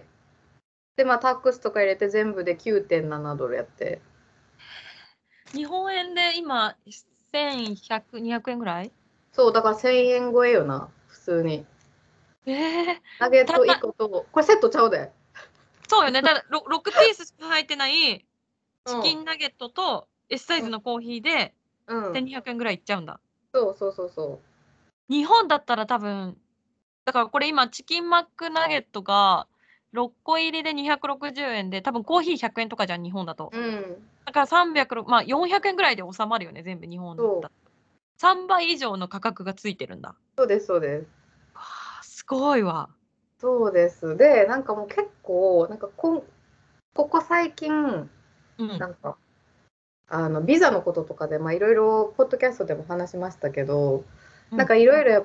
で、まあ、タックスとか入れて全部できゅうてんななドルやって。 日本円で今、せんひゃく、にひゃくえんぐらい？ そう、だからせんえん超えよな、普通に。 ええナゲット1 ただ、 個と、これセットちゃうで。 そうよね。ただ、ろろくピースしか入ってないチキうん。 ンナゲットと S サイうん。 ズのコーヒーでうん。 せんにひゃくえんぐらいいっちゃうんだ。 そうそうそうそ日本だったら多分、だからこれ今チキンマックナゲットがろっこ入りでにひゃくろくじゅうえんで、多分コーヒーひゃくえんとかじゃん、日本だと。 う。うん。 だからさんびゃく、まあよんひゃくえんぐらいで収まるよね、全部日本そう。 だ。さんばい以上の価格がついてるんだ。 そうです、そうです。 わあ、すごいわ。 そうです。で、なんかもう結構、なんかこん、ここ最近、 うん。 なんか、あの、ビザのこととかで、まあいろいろ、ポッドキャストでも話しましたけど、 うん。 なんかいろいろやっぱ、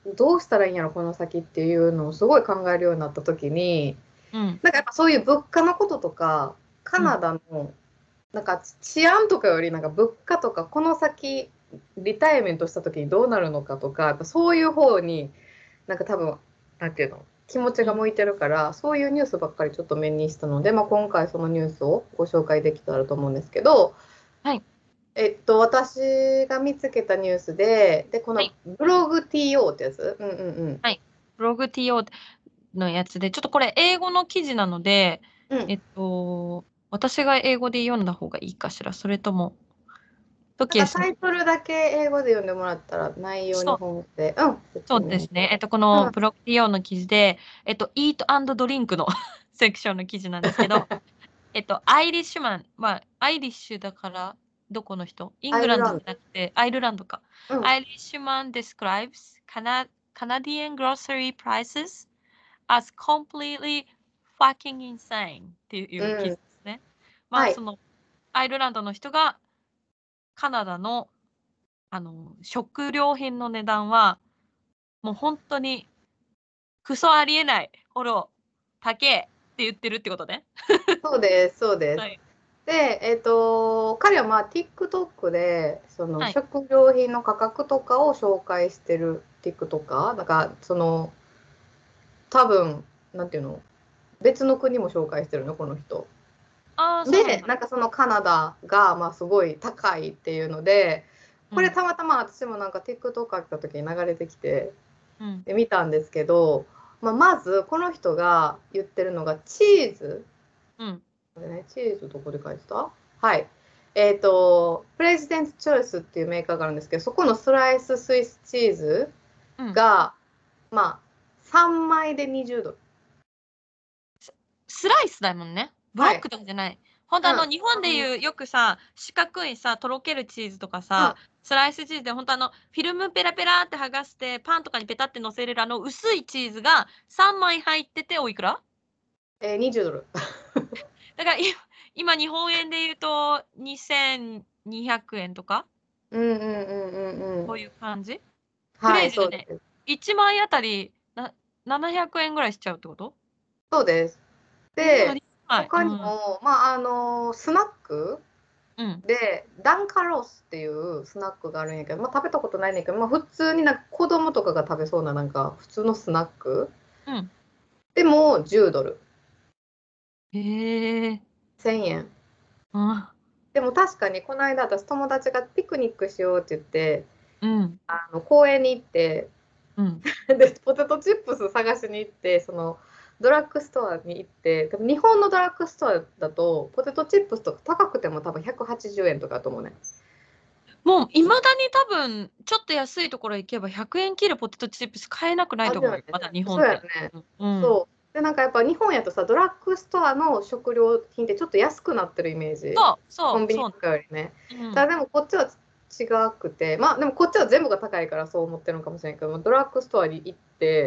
どうしたらいいんやろこの先っていうのをすごい考えるようになった時に、 うん。 なんかやっぱそういう物価のこととかカナダのなんか治安とかよりなんか物価とかこの先リタイアメントした時にどうなるのかとかやっぱそういう方になんか多分なんていうの気持ちが向いてるからそういうニュースばっかりちょっと目にしたので、まあ、今回そのニュースをご紹介できたらと思うんですけど、 はい。 えっと、私が見つけたニュースででこのはい。 ブログ ティーオー ってやつ、うんうんうんはい。ブログ ティーオー のやつで、ちょっとこれ英語の記事なので、 うんえっと、私が英語で読んだ方がいいかしら、それとも、トなんかキエスの、 タイトルだけ英語で読んでもらったら内容日そう、 本語で、うん、説明。 そうですね。えっと、こうん、 のブログ ティーオー の記事で、えっと、イートアンドドリンクのセクションの記事なんですけど、えっと、アイリッシュマン、まあ、アイリッシュだから、どこの人イングランドじアイルランド。 ゃなくて、アイルランドか。 うん、 アイリッシュマン describes Cana- Canadian grocery prices as completely fucking insane っていう記うん、 事ですね。まあ、 はい。 その、アイルランドの人がカナダの、あの、食料品の値段は、もう本当にクソありえないほど高えって言ってるってことね。 そうです、そうです。 はい。 で、えっと、彼はまあ TikTok でそのはい。 食料品の価格とかを紹介してる TikToker、なんかその多分なんていうの別の国も紹介してるのこの人。 ああ、そうなんで、 だ。 なんかそのカナダがまあすごい高いっていうので、 うん。 これたまたま私もなんか TikTok 来た時に流れてきてうん。 で見たんですけど、まあ、まずこの人が言ってるのがチーズ。 うん。 これね、チーズどこで書いてた？はい。えっ、と、プレジデントチョイスっていうメーカーがあるんですけど、そこのスライススイスチーズうん。 が、まあ、さんまいでにじゅうドル。 ススライスだもんね。ブロはい。 ックとかじゃない。ほんとうん。 あの、日本でうん。 いうよくさ、四角いさ、とろけるチーズとかうん。 さ、スライスチーズでほんとあの、フィルムペラペラって剥がして、パンとかにペタって乗せれるあの薄いチーズがさんまい入ってておいくら？ えー、にじゅうドル。 だからい今日本円で言うとにせんにひゃくえんとか？ うんうんうんうんうん。 そういう感じ？クはい、 レイジーだね。 そうです。 いちまいあたり、なななひゃくえんぐらいしちゃうってこと？ そうです。 ええ、あで、 りえない。う他にん。 も、まあ、あの、スナックうん。 で、ダンカロースっていうスナックがあるんやけど、まあ、食べたことないねんだけど、まあ、普通になんか子供とかが食べそうな、なんか普通のスナックうん。 でもじゅうドル、 へえ。 せんえん。 うん。 でも確かにこの間私友達がピクニックしようって言って、 うん。 あの公園に行って、 うん。 で、ポテトチップス探しに行って、そのドラッグストアに行って、多分日本のドラッグストアだと、ポテトチップスとか高くても多分ひゃくはちじゅうえんとかだと思うね。 もう未だに多分、ちょっと安いところ行けばひゃくえん切るポテトチップス買えなくないあ、 と思うよ、 だよね。 まだ日本そうやって。 ね。 うん。 そう。で、なんかやっぱ日本やとさ、ドラッグストアの食料品ってちょっと安くなってるイメージ。 そう、そう、そう。 コンビニとかよりね。 うん。 ただでもこっちは違くて、まあでもこっちは全部が高いからそう思ってるのかもしれないけど、ドラッグストアに行って、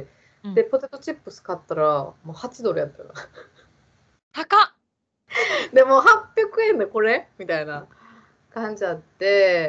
で、 うん。 ポテトチップス買ったら、もうはちドルやったよ。 高っ！ でもはっぴゃくえんでこれみたいな感じあって、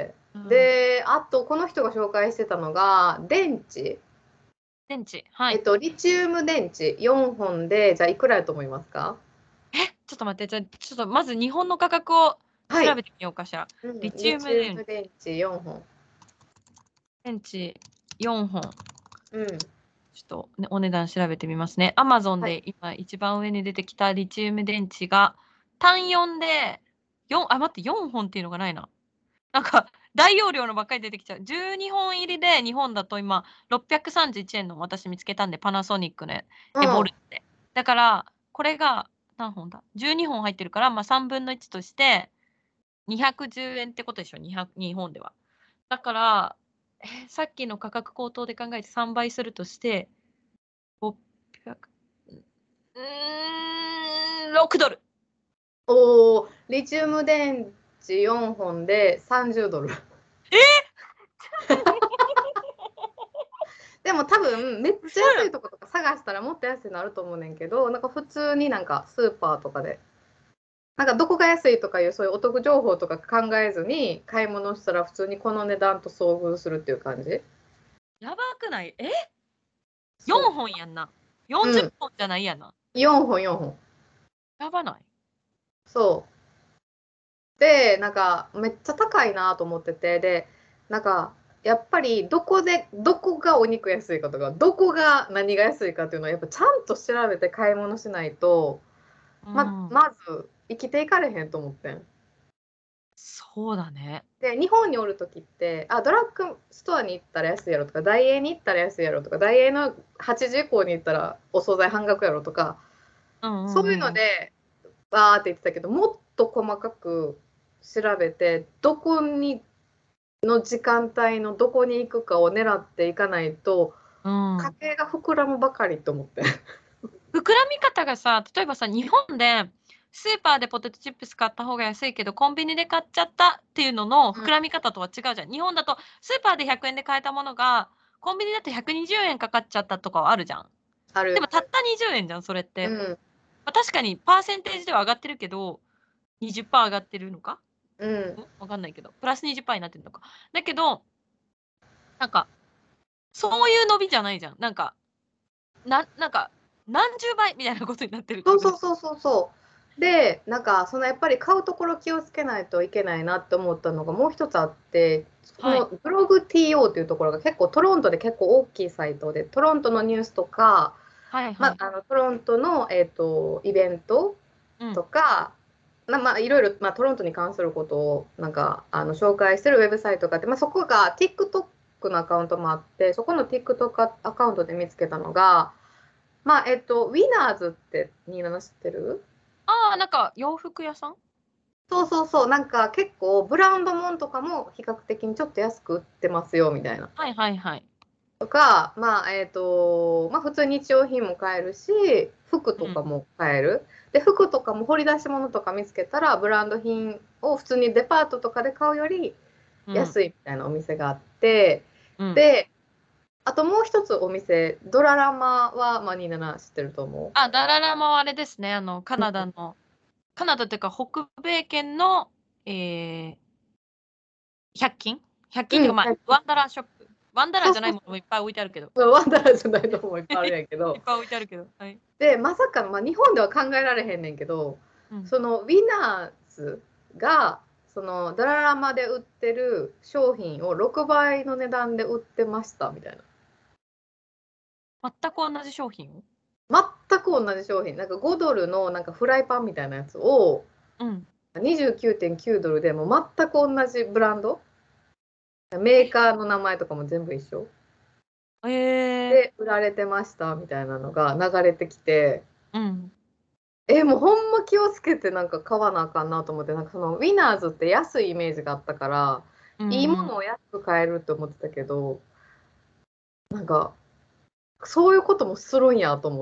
うん。 で、あとこの人が紹介してたのが、電池。 電池、はい。 えっと、リチウム電池よんほんで、じゃあいくらやと思いますか？ え、ちょっと待って、じゃあ、ちょっとまず日本の価格をはい。 調べてみようかしら。 うん、 リチリチウウム電ム電池よんほん。 電池よんほん。ちょうん。 っと、ね、お値段調べてみますね。アマゾンはい。 で今一番上に出てきたリチウム電池が、単よんで、よんあ、待って、よんほんっていうのがないな。なんか、大容量のばっかり出てきちゃう。じゅうにほん入りで、日本だと今、ろっぴゃくさんじゅういちえんの私見つけたんで、パナソニックのうん。 エボルって。だから、これが何本だ ?じゅうに 本入ってるから、まあ、さんぶんのいちとして、にひゃくじゅうえんってことでしょ、にひゃく日本では。だから、え、さっきの価格高騰で考えてさんばいするとして、ろっぴゃく、うーん、ろくドル。 おお、リチウム電池よんほんでさんじゅうドル。 えでも多分めっちゃ嘘やん。 安いとことか探したらもっと安いのあると思うねんけど、なんか普通になんかスーパーとかで、なんかどこが安いとかいうそういうお得情報とか考えずに買い物したら普通にこの値段と遭遇するっていう感じ。 やばくない？えよそんほんやんな。 う。 よんじゅっうん。 ぽんじゃないやな。 よんほんよんほん。 やばない？ そうでなんかめっちゃ高いなと思ってて、でなんかやっぱりどこでどこがお肉安いかとかどこが何が安いかっていうのはやっぱちゃんと調べて買い物しないと、まうん。 まず生きていかれへんと思ってん。 そうだね。 で日本におる時ってあドラッグストアに行ったら安いやろとかダイエーに行ったら安いやろとかダイエーのはちじ以降に行ったらお惣菜半額やろとかうんうそういうんうん。 のでバーって言ってたけどもっと細かく調べてどこにの時間帯のどこに行くかを狙っていかないとうん。 家計が膨らむばかりと思って。 膨らみ方がさ、例えばさ、日本でスーパーでポテトチップス買った方が安いけど、コンビニで買っちゃったっていうののうん膨らみ方とは違うじゃん。日本だとスーパーでひゃくえんで買えたものが、コンビニだとひゃくにじゅうえんかかっちゃったとかはあるじゃん。 ある。 でもたったにじゅうえんじゃん、それって。 うん。 まあ、確かにパーセンテージでは上がってるけど、にじゅっパーセント上がってるのかうん。 んわかんないけど、プラスにじゅっパーセントになってるのか。だけど、なんか、そういう伸びじゃないじゃん。なんか、ななんか、何十倍みたいなことになってるってそうことでしょ。 そうそうそうそう。で、なんかそのやっぱり買うところ気をつけないといけないなって思ったのがもう一つあって、こはい。 のブログ ティーオー っていうところが結構トロントで結構大きいサイトで、トロントのニュースとか、まあ、 はいはい。 あのトロントの、えーと、イベントうん。 とか、まあ、まあいろいろ、まあ、トロントに関することをなんかあの紹介してるウェブサイトがあって、まあ、そこが TikTok のアカウントもあって、そこの TikTok アカウントで見つけたのが、まあ、えっと、ウィナーズってニーナの知ってる？ ああ、なんか洋服屋さん？ そうそうそう、なんか結構ブランドもんとかも比較的にちょっと安く売ってますよみたいな。 はいはいはい。 とか、まあ、えっと、まあ普通に日用品も買えるし、服とうん。 かも買える。で、服とかも掘り出し物とか見つけたら、ブランド品を普通にデパートとかで買うよりうん。 安いみたいなお店があって、 うん。 で、あともう一つお店、ドララマは、まあ、ニーナナ知ってると思あ、ダララもあれですね。あの、カう。 ナダの、カナダっていうか北米圏の、えー、ひゃく均 ?ひゃく 均っていうか、 うん、 まあ、ワンダラーショップ。ワンダラーじゃないそうそうそものもいっぱい置いてあるけど。 う。ワンダラーじゃないとこもいっぱいあるんやけど、 いっぱい置いてあるけど。はい。 で、まさかの、まあ、日本では考えられへんねんけど、 うん。 そのウィナーズが、そのドララマで売ってる商品をろくばいの値段で売ってましたみたいな。 全く同じ商品を？ 全く同じ商品。なんかごドルのなんかフライパンみたいなやつをうん。 にじゅうきゅうてんきゅうドルでもう全く同じブランド。メーカーの名前とかも全部一緒。 ええで、売られてましたみたいなのが流れてきて、 ー。うん。 え、もうほんま気をつけてなんか買わなあかんなと思って、なんかそのウィナーズって安いイメージがあったから、いいもうん。 のを安く買えるって思ってたけど、なんかそういうこともするんやと思って、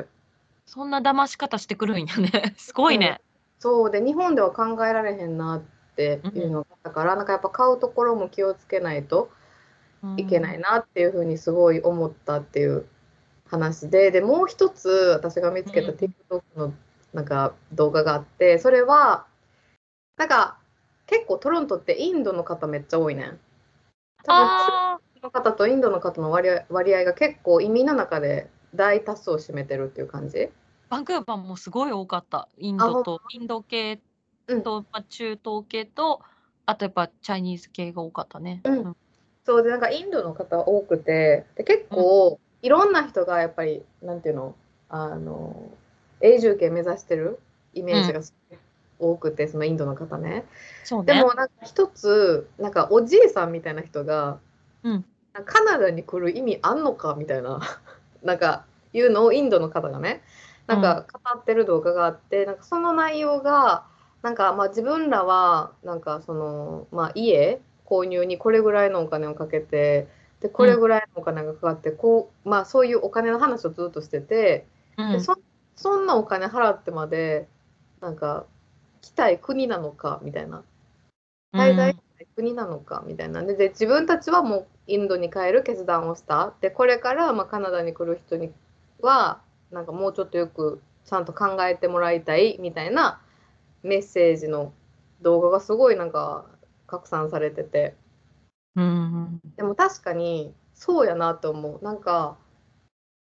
そんな騙し方してくるんやね。すごいうん、 ね。 そうで、日本では考えられへんなっていううん。 のがあったから、なんかやっぱ買うところも気をつけないとういけないん。 なっていうふうにすごい思ったっていう話で、で、もう一つ私が見つけたうん。 TikTok のなんか動画があって、それは、なんか結構トロントってインドの方めっちゃ多いねん。多分中ああ、 国の方とインドの方の割合、割合が結構移民の中で大多数を占めてるっていう感じ。 バンクーバーもすごい多かった。インあ、ほん、 ドと、インド系うん、 と、まあ、中東系と、あとやっぱチャイニーズ系が多かったね。 うん。 うん。 そうで、なんかインドの方多くて、で、結うん。 構いろんな人がやっぱり、なんていうの、あの、永住権目指してるイうん。 メージが多くて、そのインドの方ね。 そうね。 でもなんか一つ、なんかおじいさんみたいな人が、 うん。 カナダに来る意味あんのかみたいな、なんかいうのをインドの方がね、 うん。 なんか語ってる動画があって、なんかその内容が、なんかまあ自分らは、なんかその、まあ家購入にこれぐらいのお金をかけて、で、こうん。 れぐらいのお金がかかって、こう、まあそういうお金の話をずっとしてて、で、 うん。 そ、そんなお金払ってまで、なんか来たい国なのかみたいな。滞在しうん。 たい国なのかみたいな。で、で自分たちはもうインドに帰る決断をした。で、これからまあカナダに来る人には、なんかもうちょっとよくちゃんと考えてもらいたいみたいなメッセージの動画がすごいなんか拡散されてて。 うん。 でも確かにそうやなと思う。なんか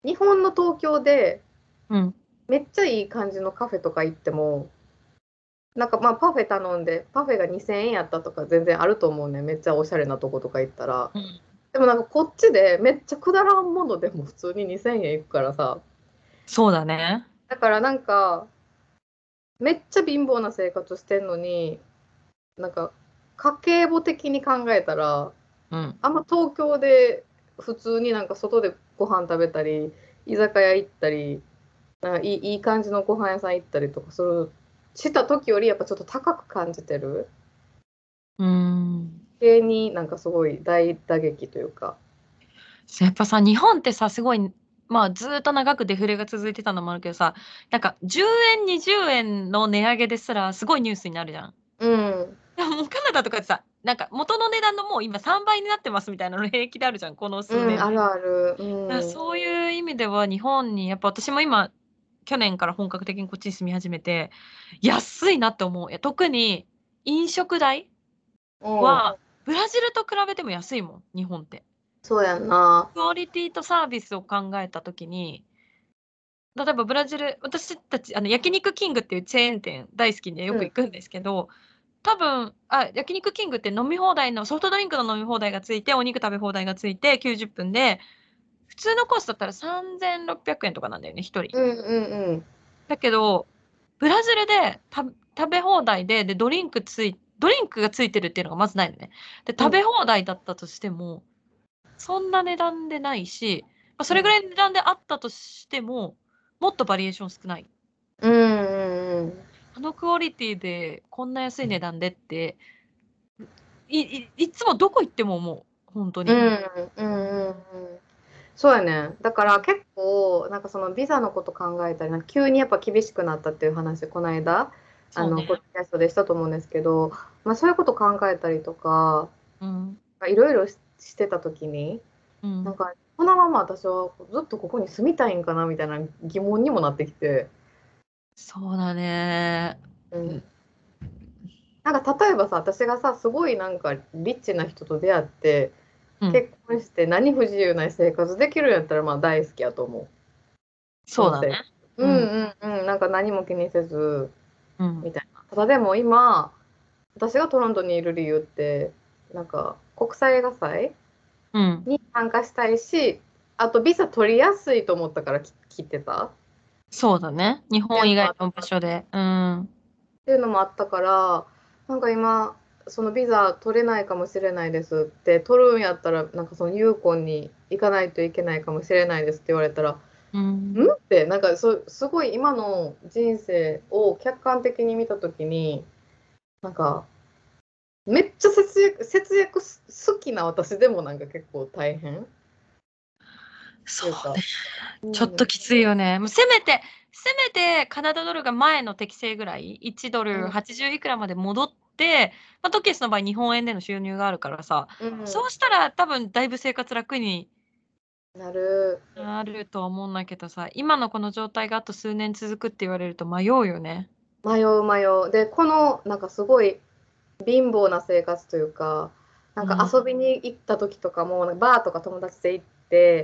日本の東京でうん。 めっちゃいい感じのカフェとか行っても、なんかまあパフェ頼んで、パフェがにせんえんやったとか全然あると思うね。めっちゃおしゃれなとことか行ったら。 うん。 でもなんかこっちでめっちゃくだらんものでも普通ににせんえんいくからさ。 そうだね。 だからなんか、めっちゃ貧乏な生活してんのに、なんか家計簿的に考えたら、 うん。 あんま東京で普通になんか外でご飯食べたり、居酒屋行ったり、なんかいい、いい感じのご飯屋さん行ったりとかする、した時よりやっぱちょっと高く感じてる。 うん。 系になんかすごい大打撃というか。 やっぱさ、日本ってさ、すごい、まあ、ずーっと長くデフレが続いてたのもあるけどさ、なんか、じゅうえん、にじゅうえんの値上げですら、すごいニュースになるじゃん。 うん。 でももうカナダとかってさ、なんか、元の値段のもう今さんばいになってますみたいなの平気であるじゃん、この数うん、 年で。 あるある。 だからうん。 そういう意味では、日本に、やっぱ私も今、去年から本格的にこっちに住み始めて、安いなって思う。いや、特に飲食代うん。 は、ブラジルと比べても安いもん、日本って。 そうやんな。 クオリティとサービスを考えたときに、例えばブラジル、私たち、あの、焼肉キングっていうチェーン店大好きでようん。 く行くんですけど、多分、あ、焼肉キングって飲み放題の、ソフトドリンクの飲み放題がついて、お肉食べ放題がついてきゅうじゅっぷんで、普通のコースだったらさんぜんろっぴゃくえんとかなんだよね、ひとり。 うんうんうん。 だけど、ブラジルでた食べ放題で、で、ドリンクつい、ドリンクがついてるっていうのがまずないのね。で、 うん。 食べ放題だったとしても、そんな値段でないし、まあ、そうん。 れぐらいの値段であったとしても、もっとバリエーション少ない。 うんうんうん。 あのクオリティでこんな安い値段でって、い、い、いつもどこ行っても思う。本当に。 うんうんうんうん。そうやね。だから結構、なんかそのビザのこと考えたり、なんか急にやっぱ厳しくなったっていう話、この間、あの、 そうね。 ポッドキャストでしたと思うんですけど、まあそういうこと考えたりとか、 うん。 いろいろししてた時に、 うん。 なんか、このまま私はずっとここに住みたいんかなみたいな疑問にもなってきて、 そうだね。 うん。なんか例えばさ、私がさ、すごいなんかリッチな人と出会って、 うん。 結婚して何不自由ない生活できるんやったらまあ大好きやと思う。そそうだね。 の生活。ううん。 んうんうん。なんか何も気にせず、 うん。 みたいな。ただでも今、私がトロントにいる理由って、なんか国際映画祭うん。 に参加したいし、あとビザ取りやすいと思ったからき来てた。 そうだね。日っていうのもあっ本以外の場所で。うん。 ていうのもあったから、なんか今、そのビザ取れないかもしれないですって、取るんやったら、なんかそのユーコンに行かないといけないかもしれないですって言われたら、んうん。 って、なんかそすごい今の人生を客観的に見たときに、なんか、めっちゃ節約、節約す好きな私でもなんか結構大変っそていうか、 うね。 うん、 ちょっときついよね。もうせめて、せめてカナダドルが前の適正ぐらい、いちドルうん、 はちじゅういくらまで戻って、まあ、トキエスの場合、日本円での収入があるからさ、 うん、 そうしたら多分だいぶ生活楽になる、 なるとは思うんだけどさ、今のこの状態があと数年続くって言われると迷うよね。 迷う迷う。で、この、なんかすごい貧乏な生活というか、なんかうん。 遊びに行った時とかも、なんかバーとか友達で行って、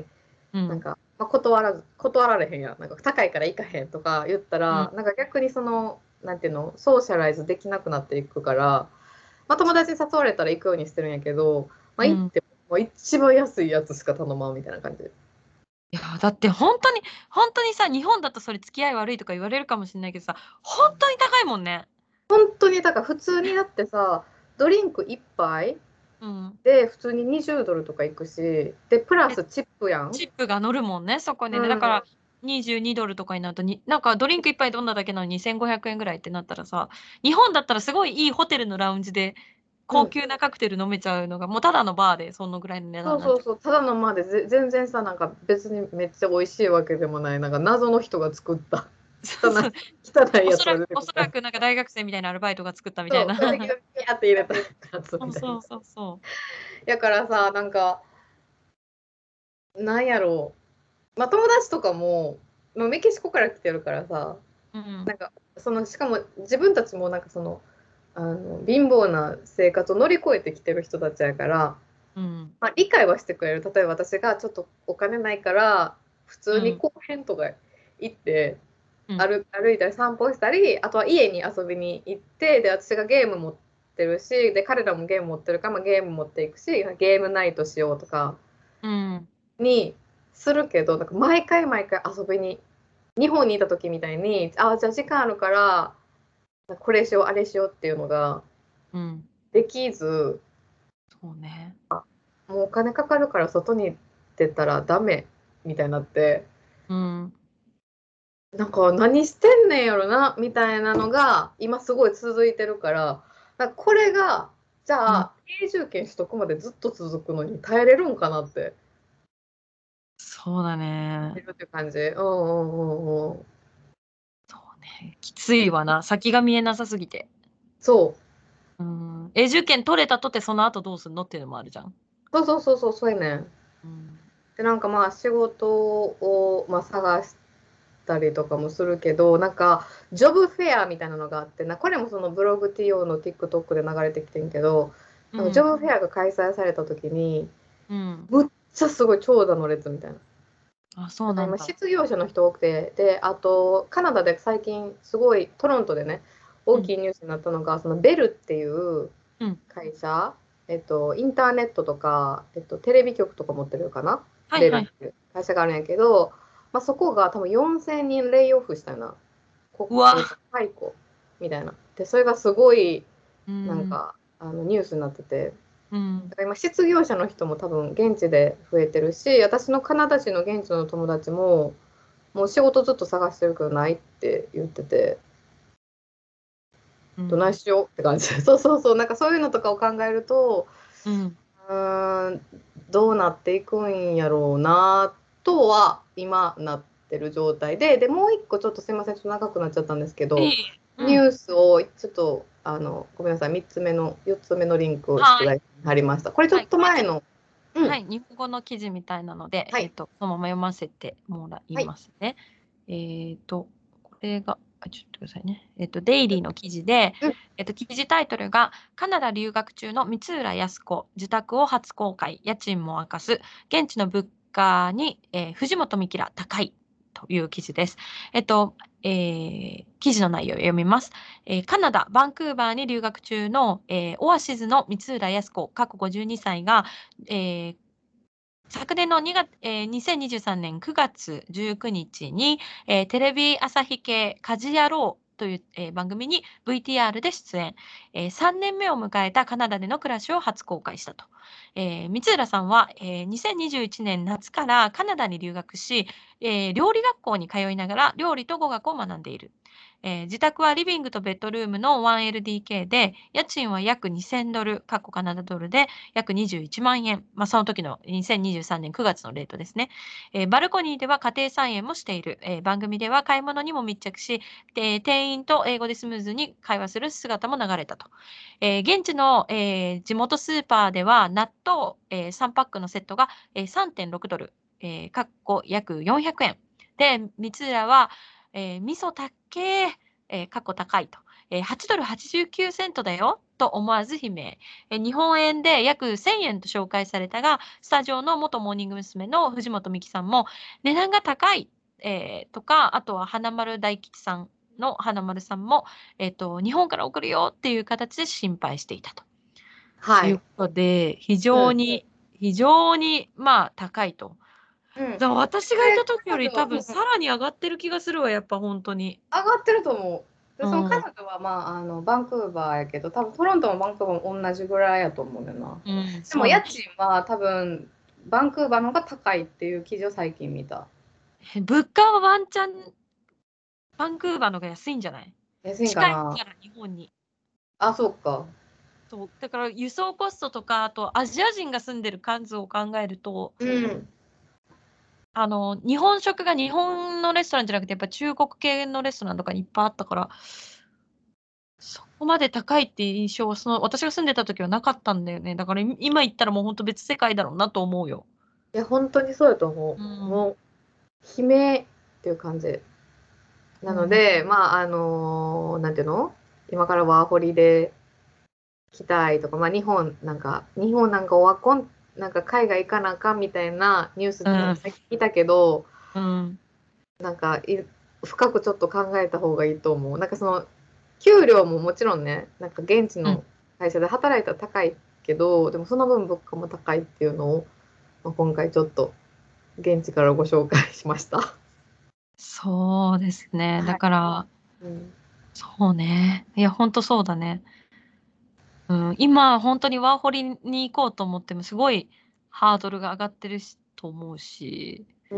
うん。 なんか、まあ、断らず、断られへんやん。なんか高いから行かへんとか言ったうん。 ら、なんか逆にその、なんていうの、ソーシャライズできなくなっていくから、まあ、友達に誘われたら行くようにしてるんやけど、まあ、 うん。 行っても、もう一番安いやつしか頼まんみたいな感じで。 いや、だって本当に、本当にさ、日本だとそれ付き合い悪いとか言われるかもしれないけどさ、本当に高いもんね。 本当に、だから普通にだってさ、ドリンクいっぱいうん。 で普通ににじゅうドルとか行くし、で、プラで、 スチップやん。 チップが乗るもんね、そこうでね。だかん。 ら、にじゅうにドルとかになるとに、なんかドリンク一杯飲んだだけなのににせんごひゃくえんぐらいってなったらさ、日本だったらすごいいいホテルのラウンジで高うん。 級なカクテル飲めちゃうのが、もうただのバーでそのぐらいの値段になっちゃう。 そうそうそう、ただのまでぜ全然さ、なんか別にめっちゃ美味しいわけでもない、なんか謎の人が作った汚い、 そうそう。 汚いやつがおそらく、お出てくるから。 そらくなんか大学生みたいなアルバイトが作ったみたいそう、 な。 小麦をピャーって入れたやつみたいな。 そうそうそうそやからさ、なんか、なんやろう。まあ友達とかも、まあ、メキシコから来てるからさ、 う。うん。 なんか、その、しかも自分たちもなんかその、あの、貧乏な生活を乗り越えてきてる人たちやから、 うん。 まあ、理解はしてくれる。例えば私がちょっとお金ないから普通にうん公園とか行って、 うん歩歩いたり散歩したり、あとは家に遊びに行って、で私がゲーム持ってるし、で彼らもゲーム持ってるから、まあ、ゲーム持っていくし、ゲームナイトしようとかうんにするけど、なんか毎回毎回遊びに、日本にいた時みたいに、あ、じゃあ時間あるからこれしようあれしようっていうのがうんできず、 そうね。 もうお金かかるから外に出たらダメみたいになって、 うんなんか何してんねんやろなみたいなのが今すごい続いてるから、なんかこれがじゃうんあ永住権取得までずっと続くのに耐えれるんかなってそうだね。 いう感じ。うんうんうんうん。 そうね。きついわな。先が見えなさすぎて。 そううん。永住権取れたとてその後どうすんのっていうのもあるじゃん。 そうそうそうそうそうやねん。 うんでなんかまあ仕事を、まあ、探したりとかもするけど、なんかジョブフェアみたいなのがあってな、これもそのブログ ティーオー の TikTok で流れてきてんけど、なんかジョブフェアが開催された時にうん。 むっちゃすごい長蛇の列みたいな。 あ、そうだから今なんだ。 失業者の人多くて、であとカナダで最近すごいトロントでね大きいニュースになったのが、そのベルっていううん。 会社、えっと、インターネットとか、えっと、テレビ局とか持ってるかな、 はいはい。 ベルっていう会社があるんやけど、まあ、そこが多分よんせんにんレイオフしたような、こうわ。 えっと、解雇みたいな。で、それがすごいうん。 なんかあのニュースになってて、 うん。 だから今失業者の人も多分現地で増えてるし、私のカナダ人の現地の友達ももう仕事ずっと探してるけどないって言ってて、どないうん。 しようって感じ。そうそうそう、なんかそういうのとかを考えると、 うん。 うーん、どうなっていくんやろうなとは今なってる状態で、でもう一個ちょっとすいません、ちょっと長くなっちゃったんですけど、 いい。うん。 ニュースをちょっとあのごめんなさい、みっつめのよっつめのリンクをはい。 出題に貼りました。これちょはい。 っとこれちょっと、 前の、うん、 はい。日本語の記事みたいなので、 はい、 えっと、そのまま読ませてもらいはい、 ますね。えっと、これが、あ、ちょっと待ってくださいね。えっと、デイリーの記事で、 うん、 えっと、記事タイトルが、カナダ留学中の三浦靖子、自宅を初公開、家賃も明かす、現地の物価に、えー藤本美貴ら高いという記事です。えっと、えー記事の内容を読みます。えーカナダ・バンクーバーに留学中の、えーオアシズの三浦靖子、過去ごじゅうにさいが、えー昨年のにがつ、えーにせんにじゅうさんねんくがつじゅうくにちに、えーテレビ朝日系家事ヤロウという、えー番組に ブイティーアール で出演、えーさんねんめを迎えたカナダでの暮らしを初公開したと。えー三浦さんは、えーにせんにじゅういちねん夏からカナダに留学し、えー料理学校に通いながら料理と語学を学んでいる。えー自宅はリビングとベッドルームの ワンエルディーケー で、家賃は約にせんドル、過去カナダドルで約にじゅういちまんえん。まあ、その時のにせんにじゅうさんねんくがつのレートですね。えーバルコニーでは家庭菜園もしている。えー番組では買い物にも密着し、で店員と英語でスムーズに会話する姿も流れたと。えー現地の、えー地元スーパーでは納豆、えーさんパックのセットが、えーさんてんろくドル、えー、かっこ約よんひゃくえん。で、三浦は、えー味噌たっけー、えー、過去高いと。えーはちドルはちじゅうきゅうセントだよと思わず悲鳴。えー日本円で約せんえんと紹介されたが、スタジオの元モーニング娘。の藤本美貴さんも、値段が高い、えーとか、あとは花丸大吉さんの花丸さんも、えっと、日本から送るよっていう形で心配していたというはい、 ことで、非うん、 常に、非常に、まあ、高いと。 うん。 だから私がいたこれ時より多彼女、うん、 分さらに上がってる気がするわ、やっぱ本当に。 上がってると思う。で、そのうん。 彼女は、まあ、あのバンクーバーやけど、多分トロントもバンクーバーも同じぐらいやと思うねんな。 うん、 でも家そうなん。 賃は多分バンクーバーの方が高いっていう記事を最近見た。 物価はワンチャン、バンクーバーの方が安いんじゃない？ 安いんか近いな。 から日本に。 あ、そうか。 そう、だから輸送コストとか、あとアジア人が住んでる数を考えると、 うん。 あの、日本食が日本のレストランじゃなくて、やっぱ中国系のレストランとかにいっぱいあったから、そこまで高いっていう印象は、その、私が住んでた時はなかったんだよね。だから今行ったらもうほんと別世界だろうなと思うよ。 いや、本当にそうやと思う。 うん。 もう、悲鳴っていう感じ。なそうね。 ので、まあ、あのーなんていうの、今からワーホリで来たいとか、まあ、日本なんか、日本なんかオワコン、なんか海外行かなあかんみたいなニュースうん。 なんか最近聞いたけど、 うん。 なんかい深くちょっと考えた方がいいと思う。なんかその給料ももちろんね、なんか現地うん。 の会社で働いたら高いけど、でもその分物価も高いっていうのを、まあ、今回ちょっと現地からご紹介しました。 そうですね。だはい。 から、 うん。 そうね。いや、ほんとそうだね。うん、今ほんとにワーホリに行こうと思ってもすごいハードルが上がってるしと思うし、 うん。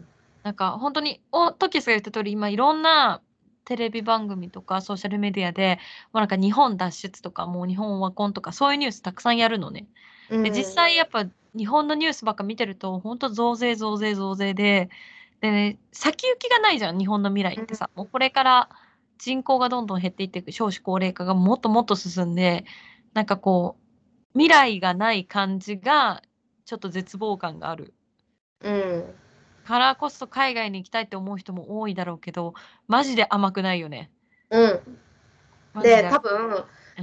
なんかほんとに、おトキスが言った通り、今いろんなテレビ番組とかソーシャルメディアで、もうなんか日本脱出とか、もう日本オワコンとかそういうニュースたくさんやるのね。で、実うん。 際やっぱ日本のニュースばっか見てると、ほんと増税増税増税で、でね、先行きがないじゃん、日本の未来うん。 ってさ。もうこれから人口がどんどん減っていっていく、少子高齢化がもっともっと進んで、なんかこう、未来がない感じが、ちょっと絶望感がある。 うん。 からこそ海外に行きたいって思う人も多いだろうけど、マジで甘くないよね。 うん。で、 マジで。 多分、 うん。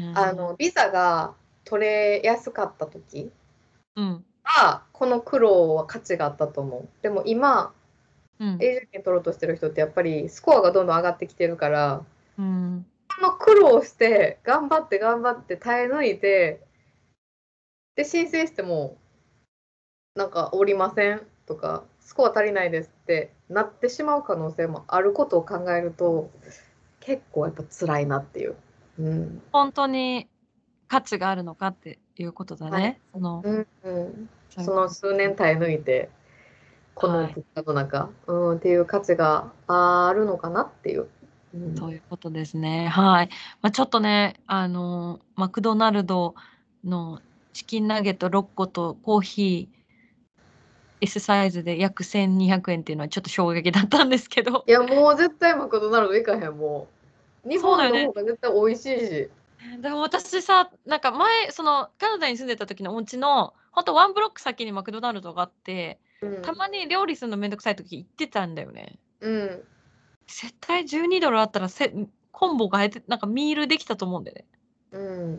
あの、ビザが取れやすかった時うん。 は、この苦労は価値があったと思う。でも今、 うん。 永住権取ろうとしてる人ってやっぱりスコアがどんどん上がってきてるから、 うん。 この苦労して、頑張って頑張って耐え抜いて、で、申請しても、なんか、おりませんとか、スコア足りないですってなってしまう可能性もあることを考えると、結構やっぱ辛いなっていう。うん。 ほんとに価値があるのかっていうことだはい。 ね。その、 うんうん。 そういうその数年耐え抜いて、このはい。 物価の中、うん、っていう価値があるのかなっていう。うん。 そういうことですね。はい。ま、ちょっとね、あの、マクドナルドのチキンナゲットろっことコーヒー S サイズで約せんにひゃくえんっていうのはちょっと衝撃だったんですけど。 いや、もう絶対マクドナルド行かへん、もう。日本のそうだよね。 方が絶対美味しいし。 でも私さ、なんか前、そのカナダに住んでた時のお家の、ほんとワンブロック先にマクドナルドがあって、 うん。 たまに料理するのめんどくさい時行ってたんだよね。 うん。 絶対じゅうにドルあったら、せんコンボ買えてなんかミールできたと思うんだよね。 うん。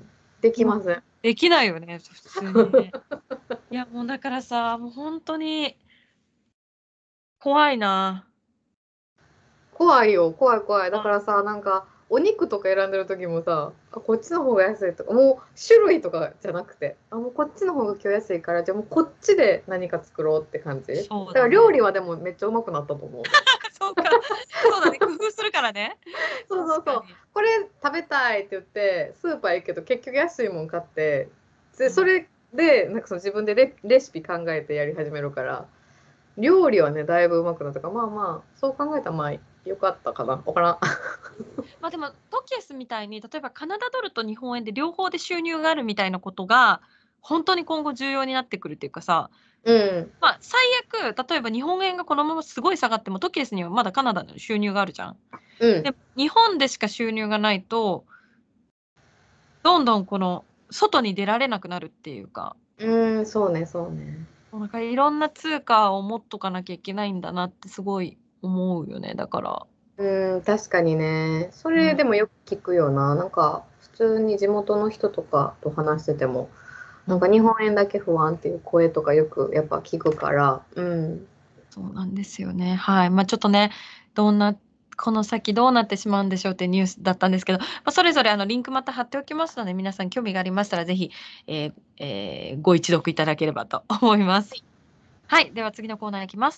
できもう、 ません。 できないよね、普通にね。いや、もうだからさ、もうほんとに怖いな。 怖いよ、怖い怖い。だはい。 からさ、なんか、お肉とか選んでる時もさ、あ、こっちの方が安いとか、もう種類とかじゃなくて、あ、もうこっちの方が今日安いから、じゃあもうこっちで何か作ろうって感じ。だから料そうだね。 理はでもめっちゃうまくなったと思う。 そうか、そうだね、工夫するからね。 そうそうそう。 確かに。 これ食べたいって言って、スーパー行くけど結局安いもん買って、で、 うん。 それで、なんかその自分でレレシピ考えてやり始めるから、料理はね、だいぶうまくなったから、まあまあ、そう考えたらまあ、よかったかな。わからん。 ま、でも、トキエスみたいに、例えばカナダドルと日本円で両方で収入があるみたいなことが、ほんとに今後重要になってくるっていうかさ、 うん。 ま、最悪、例えば日本円がこのまますごい下がっても、トキエスにはまだカナダの収入があるじゃん。 うん。 で、日本でしか収入がないと、どんどんこの外に出られなくなるっていうか、 うーん、そうね、そうね。 もうなんかいろんな通貨を持っとかなきゃいけないんだなってすごい思うよね、だから。 うーん、確かにね。そうん、 れでもよく聞くよな。なんか、普通に地元の人とかと話してても、 うん。 なんか日本円だけ不安っていう声とかよくやっぱ聞くから、うん。 そうなんですよね。はい。ま、ちょっとね、どんなこの先どうなってしまうんでしょうっていうニュースだったんですけど、ま、それぞれあのリンクまた貼っておきますので、皆さん興味がありましたら、ぜひ、ええええ、ご一読いただければと思います。はい、では次のコーナーいきます。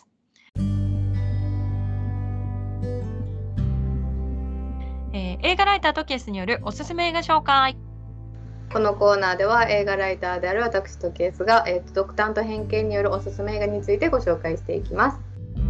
ええ、映画ライターとケースによるおすすめ映画紹介。 このコーナーでは映画ライターである私とケースが、えーと、独断と偏見によるおすすめ映画についてご紹介していきます。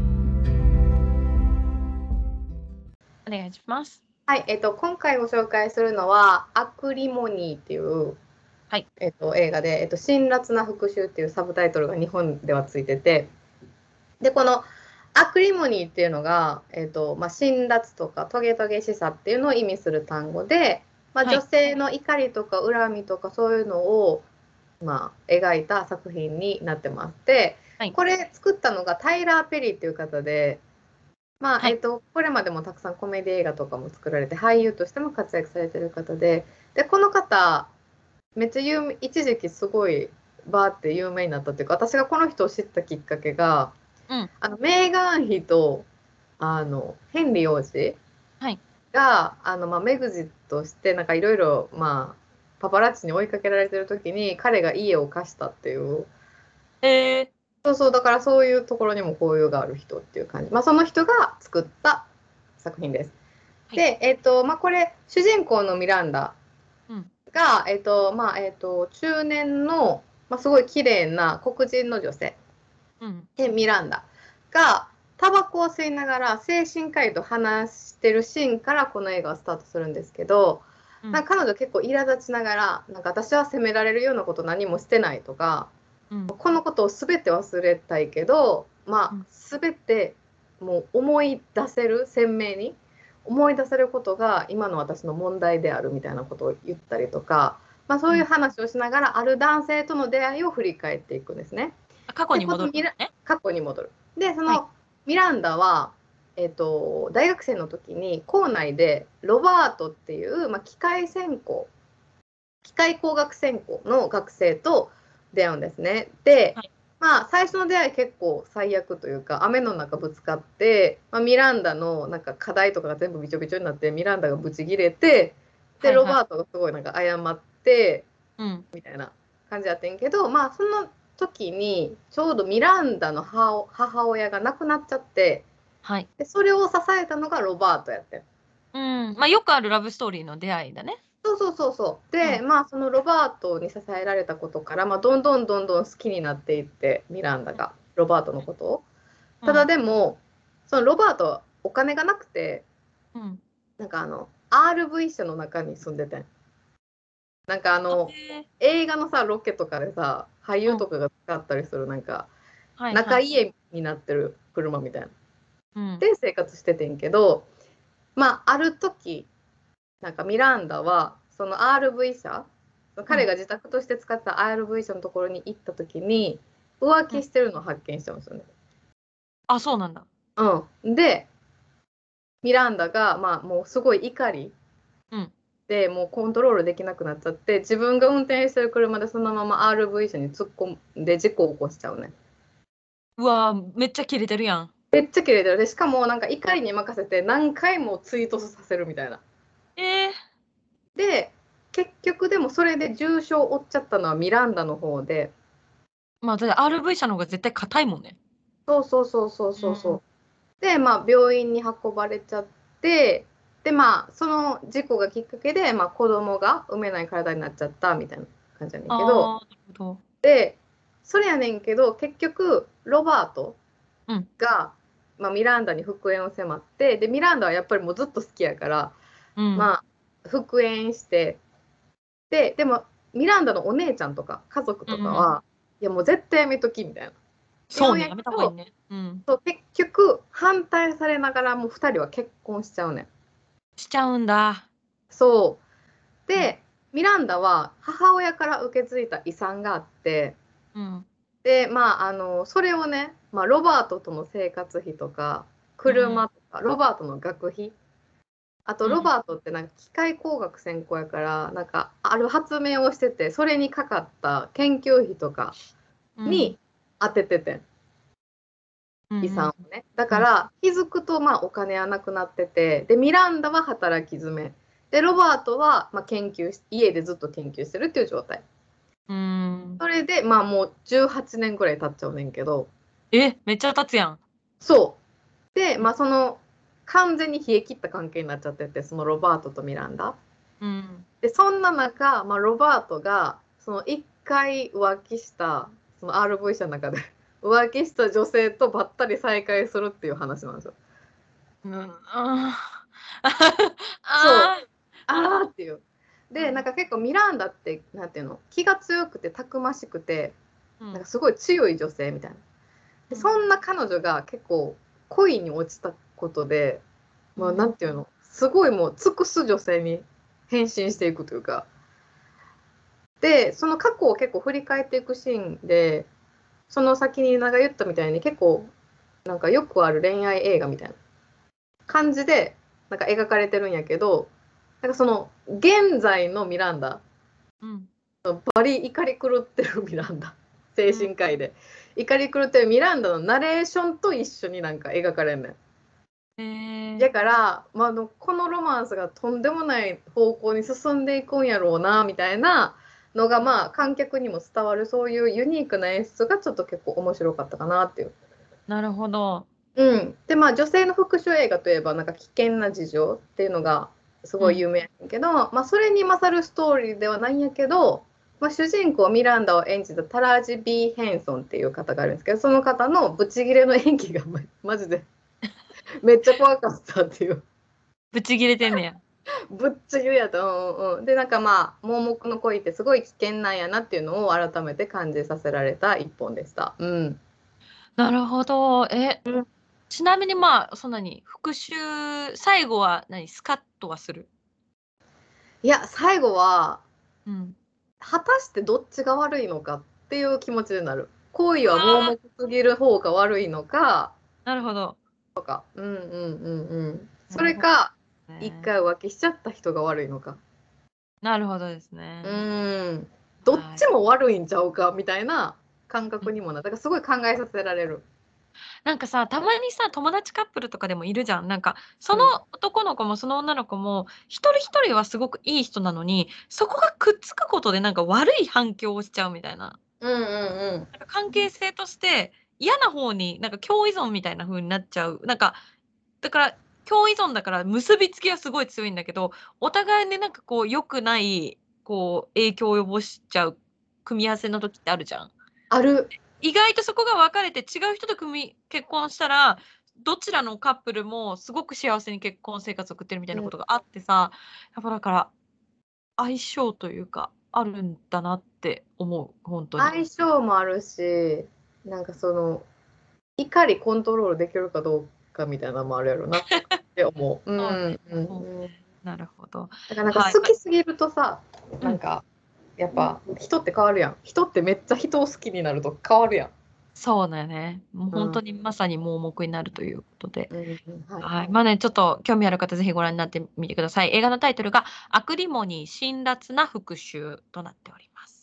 お願いします。 はい、えっと、今回ご紹介するのは、アクリモニーっていう、 はい。 えっと、映画で、えっと、辛辣な復讐っていうサブタイトルが日本ではついてて、で、このアクリモニーっていうのが、えっと、まあ、辛辣とかトゲトゲしさっていうのを意味する単語で、まあ、女はい。 性の怒りとか恨みとかそういうのを、まあ、描いた作品になってます。で、 はい。 これ作ったのがタイラー・ペリーっていう方で、まあ、 はい。 えっと、これまでもたくさんコメディ映画とかも作られて、俳優としても活躍されてる方で、で、この方、めっちゃ有名、一時期すごいバーって有名になったっていうか、私がこの人を知ったきっかけが、 うん。 あのメーガン妃とあのヘンリー王子はい。 があの、まあ、メグジットしてなんかいろいろまあパパラッチに追いかけられてる時に彼が家を貸したっていう。 えー、 そうそう、だからそういうところにも交友がある人っていう感じ。まあ、その人が作った作品です。 はい。 で、えっと、まあ、これ、主人公のミランダうん。 が、えっと、まあ、えっと、中年の、まあ、すごい綺麗な黒人の女性うん。 で、ミランダが、タバコを吸いながら精神科医と話してるシーンからこの映画はスタートするんですけど、 うん。 なんか彼女結構苛立ちながら、なんか私は責められるようなこと何もしてないとか、 うん。 このことを全て忘れたいけど、まあ、 うん。 全てもう思い出せる、鮮明に思い出せることが今の私の問題であるみたいなことを言ったりとか、まあ、そういううん。 話をしながらある男性との出会いを振り返っていくんですね。 あ、過去で、 にこのミラ戻るのね。 過去に戻る。で、そはい。 のミランダは、えっと、大学生の時に校内でロバートっていう、まあ、機械専攻機械工学専攻の学生と出会うんですね。で、 はい。 まあ、最初の出会い結構最悪というか、雨の中ぶつかって、まあ、ミランダのなんか課題とかが全部びちょびちょになって、ミランダがブチギレて、で、 はい。はい。 ロバートがすごいなんか謝って、 うん。 みたいな感じやってんけど、まあ、その時にちょうどミランダの母母親が亡くなっちゃって、 はい。 でそれを支えたのがロバートやってん。 うん。まあ、よくあるラブストーリーの出会いだね。 そうそうそうそう。で、 うん。 まあ、そのロバートに支えられたことから、まあ、どんどんどんどん好きになっていって、ミランダが、ロバートのことを。ただうん。 でも、そのロバートはお金がなくて、 うん。 なんかあの、アールブイ 社の中に住んでてん。なんかああ、 の、 えー、 映画のさ、ロケとかでさ、俳うん。 優とかが使ったりする、なんか、 はいはい。 中家になってる車みたいな。 うん。 で、生活しててんけど、まあ、ある時、なんかミランダはその アールブイ 社、 うん。 彼が自宅として使った アールブイ 社のところに行った時に浮うん。 気してるのを発見しちゃうんですよね。 あ、そうなんだ。 うん、でミランダが、まあ、もうすごい怒りうん。 でもうコントロールできなくなっちゃって自分が運転してる車でそのまま アールブイ 社に突っ込んで事故を起こしちゃうね。 うわー、めっちゃキレてるやん。 めっちゃキレてる。でしかもなんか怒りに任せて何回も追突させるみたいな。 えー、 で結局でもそれで重傷を負っちゃったのはミランダの方で。 まあ、だって アールブイ 社の方が絶対硬いもんね。 そうそうそうそううん。 そうそう。で、まあ、病院に運ばれちゃって、で、まあ、その事故がきっかけで、まあ、子供が産めない体になっちゃったみたいな感じやねんけど、 ああ、なるほど。 で、それやねんけど、結局、ロバートうん。 が、まあ、ミランダに復縁を迫って、で、ミランダはやっぱりもうずっと好きやから、 うん。 まあ、復縁して、で、でも、ミランダのお姉ちゃんとか家族うん。 とかは、いや、もう絶対やめときみたいな。言うんそうね、やめた方がいいやけど、 ね。うん。 そう結局反対されながらもふたりは結婚しちゃうねん。 しちゃうんだ。 そううん。 でミランダは母親から受け継いだ遺産があって、 うん。 でまああのそれをね、まあ、ロバートとの生活費とかうん。 車とかロバートの学費、あとうん。 ロバートってなんか機械工学専攻やからなんかある発明をしててそれにかかった研究費とかうん。 に当てててん、 うん。 遺産をね。だうん。 から気づくとまあお金はなくなってて、でミランダは働き詰めでロバートはまあ研究し家でずっと研究してるっていう状態。 うん。 それでまあもうじゅうはちねんぐらい経っちゃうねんけど、 え、めっちゃ経つやん。 そうでまあその完全に冷え切った関係になっちゃってて、そのロバートとミランダうん。 で、そんな中、まあ、ロバートがそのいっかい浮気したその アールブイ 社の中で浮気した女性とばったり再会するっていう話なんですよ。 うん。あーそうあー。 あーっていう。で、なんうん。 か結構ミランダってなんていうの、気が強くてたくましくて、 うん。 なんかすごい強い女性みたいな。で、そうん。 んな彼女が結構恋に落ちたことで、まあ、なうん。 んていうの、すごいもう尽くす女性に変身していくというか、で、その過去を結構振り返っていくシーンで、その先になんか言ったみたいに結構なんかよくある恋愛映画みたいな感じでなんか描かれてるんやけど、なんかその現在のミランダ、 うん。 バリ怒り狂ってるミランダ。 精神科医で。怒り狂ってるミランダのナレーションと一緒になんか描かれんねん。 へーだから、まあ、あのこのロマンスがとんでもない方向に進んでいくんやろうなみたいなのが、まあ、観客にも伝わるそういうユニークな演出がちょっと結構面白かったかなっていう。 なるほど。 うん、でまあ女性の復讐映画といえばなんか危険な事情っていうのがすごい有名やねんけど、まあ、それに勝るストーリーではないんやけど、まあ、主人公ミランダを演じたタラジ・ビー・ヘンソンっていう方があるんですけど、その方のブチギレの演技がまマジでめっちゃ怖かったっていう。 ぶち切れてんねや。 ぶっちぎりやと、うんうん、でなんかまあ盲目の恋ってすごい危険なんやなっていうのを改めて感じさせられた一本でした。うん、 なるほど。え、 うんちなみにまあ、そんなに復讐、最後は何、スカッとはする。 いや最後はうん。 果たしてどっちが悪いのかっていう気持ちになる。行為は盲目すぎる方が悪いのかなるほど。 とか、うんうんうんうん。そなるほどれかね一回浮気しちゃった人が悪いのか。 なるほどですうね。 ん。どっちも悪いんちゃうかみたいな感覚にもなる。だからすごい考えさせられる。 なんかさ、たまにさ、友達カップルとかでもいるじゃん。なんか、そのうん男の子もその女の子も、一人一人はすごくいい人なのに、そこがくっつくことでなんか悪い反響をしちゃうみたいな。 うんうんうん。 なんか関係性として嫌な方になんか共依存みたいな風になっちゃう。なんか、だから共依存だから結びつきはすごい強いんだけど、お互いになんかこう良くないこう影響を及ぼしちゃう組み合わせの時ってあるじゃん。 ある。 意外とそこが分かれて違う人と組み結婚したら、どちらのカップルもすごく幸せに結婚生活を送ってるみたいなことがあってさ、やっぱだから相性というかあるんだなって思う、本当に。 相性もあるし、なんかその怒りコントロールできるかどうかみたいなのもあるやろなって思う。うんそうねうんそううん。 なるほど。 だからなんかはい。 好きすぎるとさ、 うんなんかやっぱ人って変わるやん。人ってめっちゃ人を好きになると変わるやん。 そうだよね。もううん本当にまさに盲目になるということで。 うんうんはい。 はい。まあね、ちょっと興味ある方、ぜひご覧になってみてください。映画のタイトルが、アクリモニー辛辣な復讐となっております。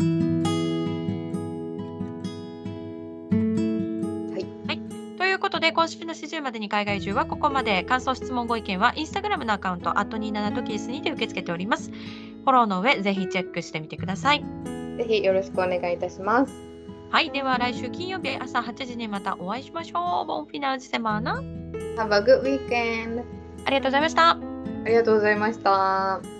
ということで、今週のしちじまでに海外中はここまで。感想、質問、ご意見は、インスタグラムのアカウント、アットにじゅうななトキースにて受け付けております。フォローの上、ぜひチェックしてみてください。 ぜひよろしくお願いいたします。 はい。では、来週金曜日朝はちじにまたお会いしましょう。ボンフィナージセマーナ。 Have a good weekend. ありがとうございました。 ありがとうございました。